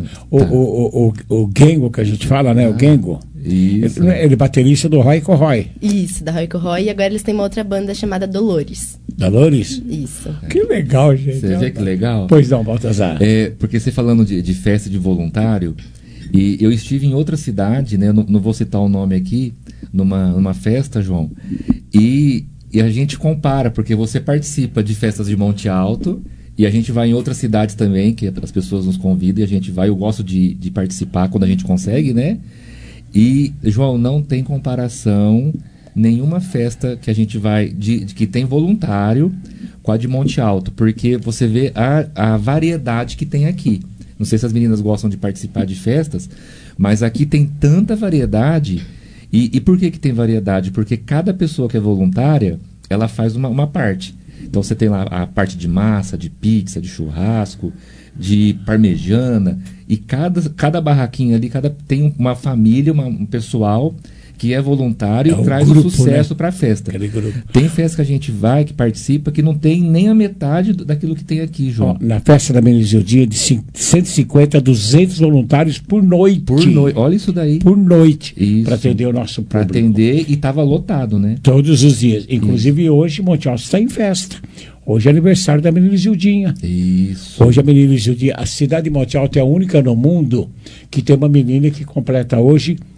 o Gengo que a gente fala, né? O Gengo. Isso. Ele é baterista do Roy Corroy. Isso, da Roy Corroy. E agora eles têm uma outra banda chamada Dolores. Dolores? Isso. Que legal, gente. Você vê que legal? Pois não, Baltazar. Porque você falando de festa de voluntário, e eu estive em outra cidade, né? Não vou citar o nome aqui, numa festa, João, e a gente compara, porque você participa de festas de Monte Alto, e a gente vai em outras cidades também, que as pessoas nos convidam, e a gente vai, eu gosto de participar quando a gente consegue, né? E, João, não tem comparação nenhuma festa que a gente vai, que tem voluntário, com a de Monte Alto, porque você vê a variedade que tem aqui. Não sei se as meninas gostam de participar de festas, mas aqui tem tanta variedade. E por que tem variedade? Porque cada pessoa que é voluntária, ela faz uma parte. Então você tem lá a parte de massa, de pizza, de churrasco, de parmegiana, e cada barraquinha ali, tem uma família, um pessoal que é voluntário e traz grupo, o sucesso, né, para a festa. Tem festa que a gente vai, que participa, que não tem nem a metade daquilo que tem aqui, João. Na festa da Menizildinha, de 150 a 200 voluntários por noite. Olha isso daí. Por noite. Para atender o nosso público. Para atender, e estava lotado, né? Todos os dias. Inclusive hoje, Monte Alto está em festa. Hoje é aniversário da Menina Isildinha. Isso. Hoje a Menina Isildinha, a cidade de Monte Alto é a única no mundo que tem uma menina que completa hoje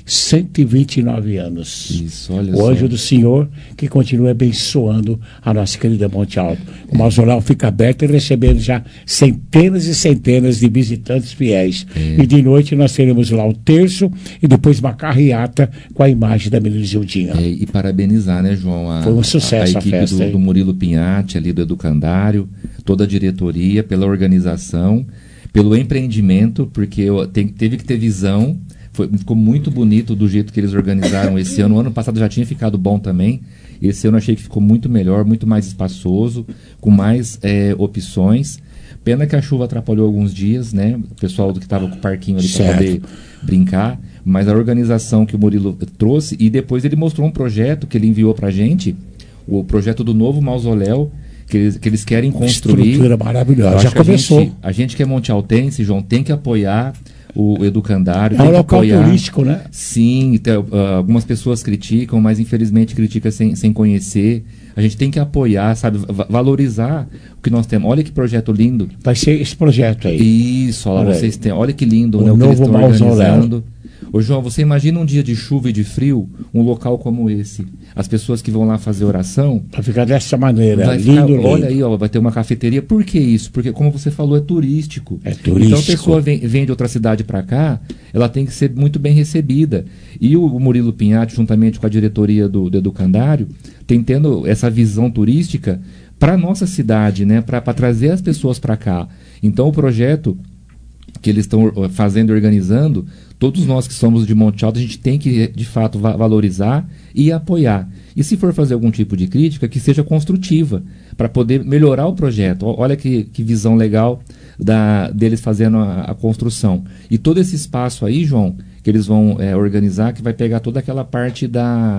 129 anos. Isso, olha o anjo do Senhor que continua abençoando a nossa querida Monte Alto. O mausoléu fica aberto e recebendo já centenas e centenas de visitantes fiéis. E de noite nós teremos lá o terço e depois uma carreata com a imagem da menina Gildinha. E parabenizar, né, João? Foi um sucesso a equipe festa, do Murilo Pinhatti, ali do Educandário, toda a diretoria, pela organização, pelo empreendimento, porque teve que ter visão. Ficou muito bonito do jeito que eles organizaram esse ano. O ano passado já tinha ficado bom também. Esse ano achei que ficou muito melhor, muito mais espaçoso, com mais opções. Pena que a chuva atrapalhou alguns dias, né? O pessoal que estava com o parquinho ali para poder brincar. Mas a organização que o Murilo trouxe, e depois ele mostrou um projeto que ele enviou para a gente, o projeto do novo mausoléu, que eles querem construir. Estrutura maravilhosa. Já começou. A gente que é montealtense, João, tem que apoiar o Educandário. É um local turístico, né? Sim, algumas pessoas criticam, mas infelizmente criticam sem conhecer. A gente tem que apoiar, sabe? Valorizar o que nós temos. Olha que projeto lindo. Vai ser esse projeto aí. Isso, olha, vocês têm. Olha que lindo, né? O que novo eles estão mausoléu. organizando. Ô João, você imagina um dia de chuva e de frio, um local como esse. As pessoas que vão lá fazer oração... Vai ficar dessa maneira, lindo. Olha aí, ó, vai ter uma cafeteria. Por que isso? Porque, como você falou, é turístico. É turístico. Então a pessoa vem de outra cidade para cá, ela tem que ser muito bem recebida. E o Murilo Pinhatti, juntamente com a diretoria do Educandário, tem tendo essa visão turística para a nossa cidade, né? Para trazer as pessoas para cá. Então o projeto que eles estão fazendo e organizando, todos nós que somos de Monte Alto, a gente tem que, de fato, valorizar e apoiar. E se for fazer algum tipo de crítica, que seja construtiva, para poder melhorar o projeto. Olha que visão legal deles fazendo a construção. E todo esse espaço aí, João, que eles vão organizar, que vai pegar toda aquela parte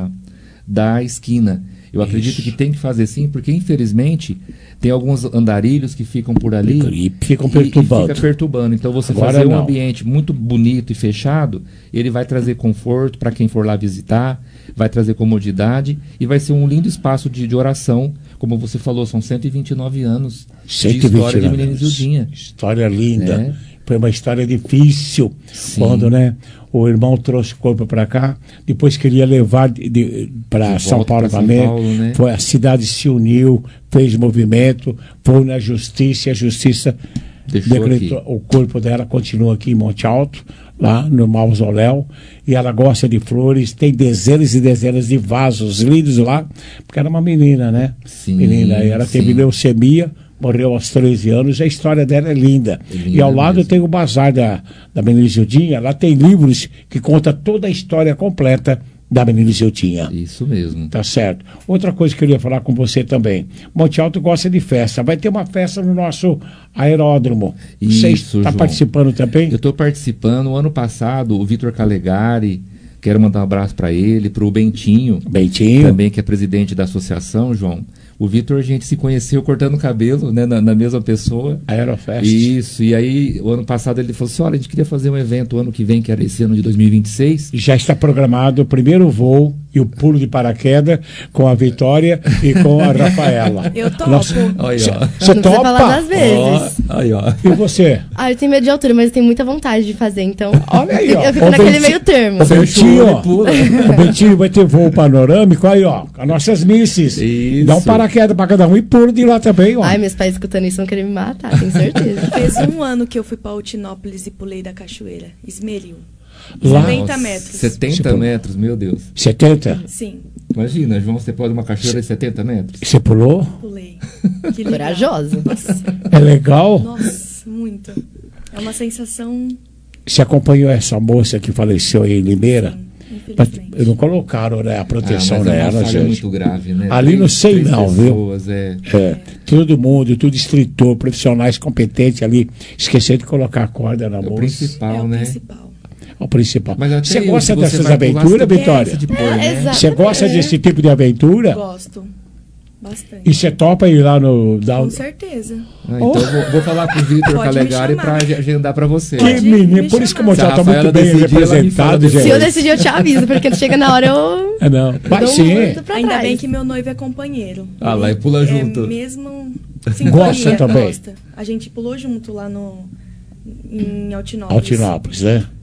da esquina. Eu acredito que tem que fazer sim, porque infelizmente tem alguns andarilhos que ficam por ali e ficam perturbando. Fica perturbando. Então você fazer um ambiente muito bonito e fechado, ele vai trazer conforto para quem for lá visitar, vai trazer comodidade e vai ser um lindo espaço de oração. Como você falou, são 129 anos de história de Menina Gildinha. História linda. Foi uma história difícil. Sim. Quando, né, o irmão trouxe o corpo para cá, depois queria levar para São Paulo também. Né? A cidade se uniu, fez movimento, foi na justiça, e a justiça decretou. O corpo dela continua aqui em Monte Alto, lá no mausoléu, e ela gosta de flores, tem dezenas e dezenas de vasos lindos lá, porque era uma menina, né? Sim, menina, e ela teve leucemia, morreu aos 13 anos, a história dela é linda. E ao lado tem o bazar da Menina Gildinha, lá tem livros que contam toda a história completa da Menina Gildinha. Isso mesmo. Tá certo. Outra coisa que eu queria falar com você também. Monte Alto gosta de festa. Vai ter uma festa no nosso aeródromo. Você está participando também? Eu estou participando. O ano passado, o Vitor Calegari, quero mandar um abraço para ele, para o Bentinho. Também, que é presidente da associação, João. O Vitor, a gente se conheceu cortando cabelo, né, na mesma pessoa. Aerofest. Isso, e aí, o ano passado ele falou assim, olha, a gente queria fazer um evento o ano que vem, que era esse ano de 2026. Já está programado o primeiro voo e o pulo de paraquedas com a Vitória e com a Rafaela. Eu topo. Você topa? Falar das vezes. E você? Eu tenho medo de altura, mas eu tenho muita vontade de fazer, então olha aí, ó. Eu fico naquele meio termo. O Bentinho vai ter voo panorâmico, aí ó, com as nossas misses. Isso. Dá um paraquedas para cada um e pulo de lá também, ó. Ai, meus pais escutando isso vão querer me matar, tenho certeza. Fez um ano que eu fui para Altinópolis e pulei da cachoeira, Esmeril. Lá, 70 metros. 70 metros, meu Deus. 70? Sim. Imagina, João, você pode uma cachoeira de 70 metros? Você pulou? Pulei. Que corajosa. É legal? Nossa, muito. É uma sensação... Você acompanhou essa moça que faleceu em Limeira? Sim, eles não colocaram, né, a proteção dela, gente. É muito grave, né? Ali não sei não, pessoas, viu? Todo mundo, tudo instrutor, profissionais competentes ali, esqueceram de colocar a corda na moça. O principal, né? O principal. Você Mas gosta dessas aventuras, Vitória? Você gosta desse tipo de aventura? Gosto. Bastante. E você topa ir lá no... Com certeza. Então vou falar com o Vitor Calegari para agendar para você. Que menino, por isso que o Monte Alto está muito bem representado, gente. Se eu decidir, eu te aviso, porque chega na hora eu... Não, vai sim. Ainda bem que meu noivo é companheiro. Ah, lá e pula junto. Mesmo gosta também. Gosta. A gente pulou junto lá em Altinópolis. Altinópolis, né?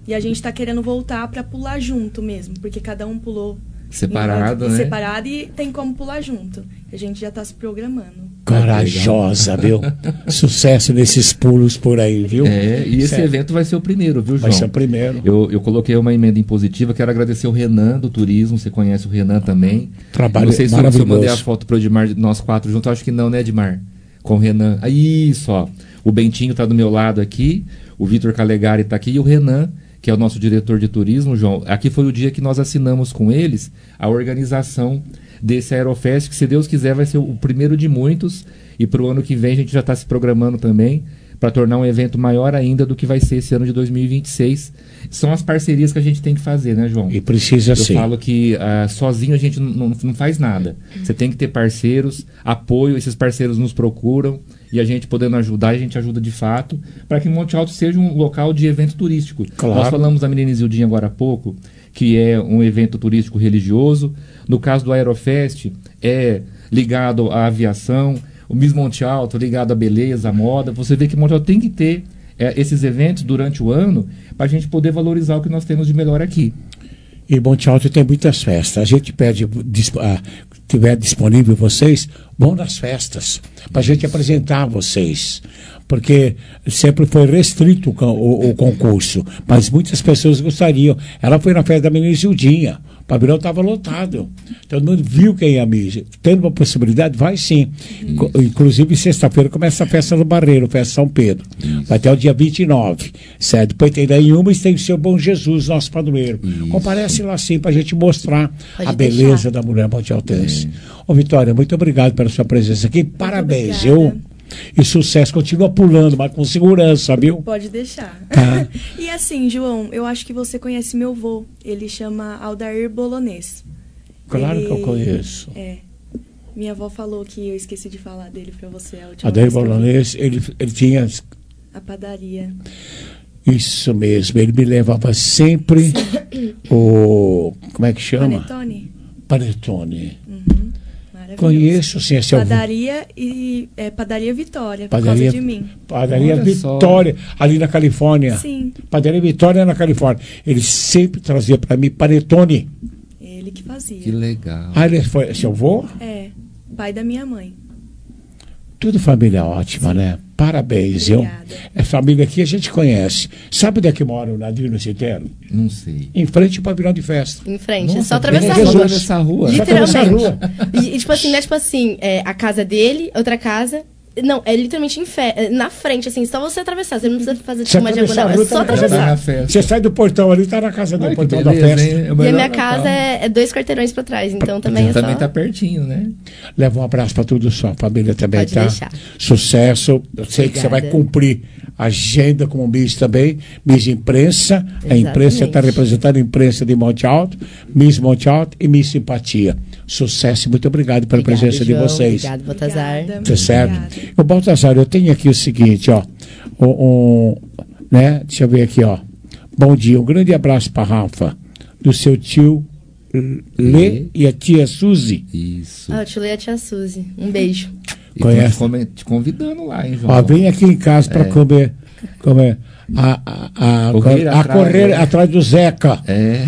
E a gente tá querendo voltar para pular junto mesmo, porque cada um pulou separado, né? Separado e tem como pular junto. A gente já tá se programando. Corajosa, viu? Sucesso nesses pulos por aí, viu? E esse evento vai ser o primeiro, viu, João? Vai ser o primeiro. Eu coloquei uma emenda impositiva, quero agradecer o Renan do Turismo, você conhece o Renan também. Trabalho não sei se maravilhoso. eu mandei a foto pro Edmar, nós 4 juntos, acho que não, né, Edmar? Com o Renan. Isso, ó. O Bentinho tá do meu lado aqui, o Vitor Calegari tá aqui e o Renan, que é o nosso diretor de turismo, João. Aqui foi o dia que nós assinamos com eles a organização desse Aerofest, que se Deus quiser vai ser o primeiro de muitos, e para o ano que vem a gente já está se programando também para tornar um evento maior ainda do que vai ser esse ano de 2026. São as parcerias que a gente tem que fazer, né, João? E precisa ser. Eu falo que sozinho a gente não faz nada. Você tem que ter parceiros, apoio, esses parceiros nos procuram, e a gente podendo ajudar, a gente ajuda de fato, para que Monte Alto seja um local de evento turístico. Claro. Nós falamos da Menina Isildinha agora há pouco, que é um evento turístico religioso. No caso do Aerofest, é ligado à aviação. O Miss Monte Alto ligado à beleza, à moda. Você vê que Monte Alto tem que ter esses eventos durante o ano para a gente poder valorizar o que nós temos de melhor aqui. E Monte Alto tem muitas festas. A gente pede, tiver disponível vocês, vão nas festas, para a gente apresentar vocês. Porque sempre foi restrito o concurso, mas muitas pessoas gostariam. Ela foi na festa da Menina Isildinha, o pavilhão estava lotado. Todo mundo viu quem ia mesmo. Tendo uma possibilidade, vai sim. Inclusive, sexta-feira começa a festa do Barreiro, festa São Pedro. Vai até o dia 29. Certo? Depois tem daí uma e tem o seu Bom Jesus, nosso padroeiro. Comparece lá sim, para a gente mostrar a beleza da mulher montealtense. Ô, Vitória, muito obrigado pela sua presença aqui. Parabéns, viu? E sucesso, continua pulando, mas com segurança, viu? Pode deixar. Tá. E assim, João, eu acho que você conhece meu avô. Ele chama Aldair Bolonês. Claro que eu conheço. Minha avó falou que eu esqueci de falar dele pra você. A última Aldair vez que eu vi. Bolonês, ele tinha... A padaria. Isso mesmo, ele me levava sempre o... Como é que chama? Panetone. Panetone. Conheço, sim, esse padaria e Padaria Vitória, por Padaria, causa de mim. Padaria Olha Vitória, só. ali na Califórnia. Sim. Padaria Vitória na Califórnia. Ele sempre trazia para mim panetone. Ele que fazia. Que legal. Ah, ele foi seu avô? É, pai da minha mãe. Tudo família ótima, né? Parabéns, viu? É família aqui a gente conhece. Sabe onde é que mora o Nadir no Citero? Não sei. Em frente ao pavilhão de festa. Em frente, Nossa, só atravessar a rua. Só atravessar a rua. Literalmente. E tipo assim, não é tipo assim, a casa dele, outra casa. Não, é literalmente na frente, assim, só você atravessar. Você não precisa fazer tipo, uma diagonal, é só atravessar. Você sai do portão ali, tá na casa do portão da festa. E a minha casa é 2 quarteirões pra trás, então também é só... Também tá pertinho, né? Leva um abraço pra toda a sua família também, Pode tá? deixar. Sucesso. Eu sei que você vai cumprir a agenda como Miss também. Miss Imprensa. A imprensa está representando a imprensa de Monte Alto, Miss Monte Alto e Miss Simpatia. Sucesso e muito obrigado pela presença de vocês. Obrigado, Baltazar. Tá certo? O Baltazar, eu tenho aqui o seguinte, ó. Né? Deixa eu ver aqui, ó. Bom dia, um grande abraço para Rafa, do seu tio Lê e a tia Suzy. Isso. Ah, o tio Lê e a tia Suzy. Um beijo. Conhece? Te convidando lá, hein, João? Ó, vem aqui em casa para comer correr atrás do Zeca.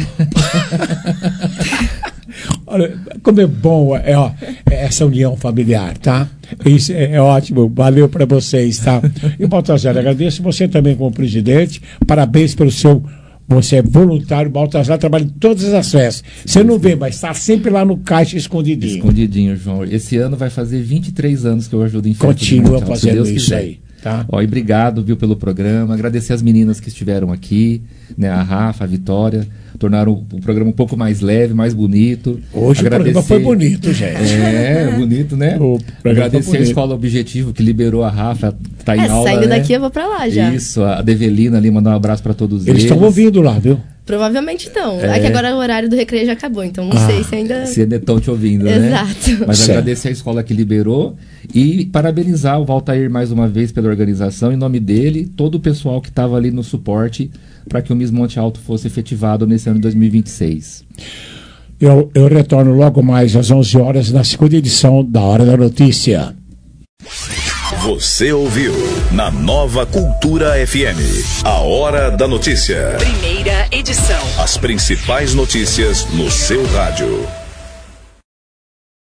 Olha, como é bom essa união familiar, tá? Isso é ótimo, valeu para vocês, tá? E Baltazar, agradeço você também como presidente, parabéns pelo seu... Você é voluntário, Baltazar trabalha em todas as festas. Você não vê, mas está sempre lá no caixa escondidinho. Escondidinho, João. Esse ano vai fazer 23 anos que eu ajudo em festa. Continua fazendo isso aí. Tá? Ó, e obrigado, viu, pelo programa. Agradecer as meninas que estiveram aqui, né? A Rafa, a Vitória. Tornaram o programa um pouco mais leve, mais bonito. Hoje o programa foi bonito, gente. Bonito, né? Agradecer a Escola Objetivo, que liberou a Rafa, tá em aula, saindo né? daqui eu vou pra lá já. Isso, a Develina ali, mandar um abraço para todos eles. Eles estão ouvindo lá, viu? Provavelmente estão. É que agora o horário do recreio já acabou, então não sei se ainda... Se ainda estão te ouvindo, né? Exato. Mas agradecer a escola que liberou e parabenizar o Valtair mais uma vez pela organização, em nome dele, todo o pessoal que estava ali no suporte para que o Miss Monte Alto fosse efetivado nesse ano de 2026. Eu retorno logo mais às 11 horas na segunda edição da Hora da Notícia. Você ouviu na Nova Cultura FM. A Hora da Notícia. Primeira edição. As principais notícias no seu rádio.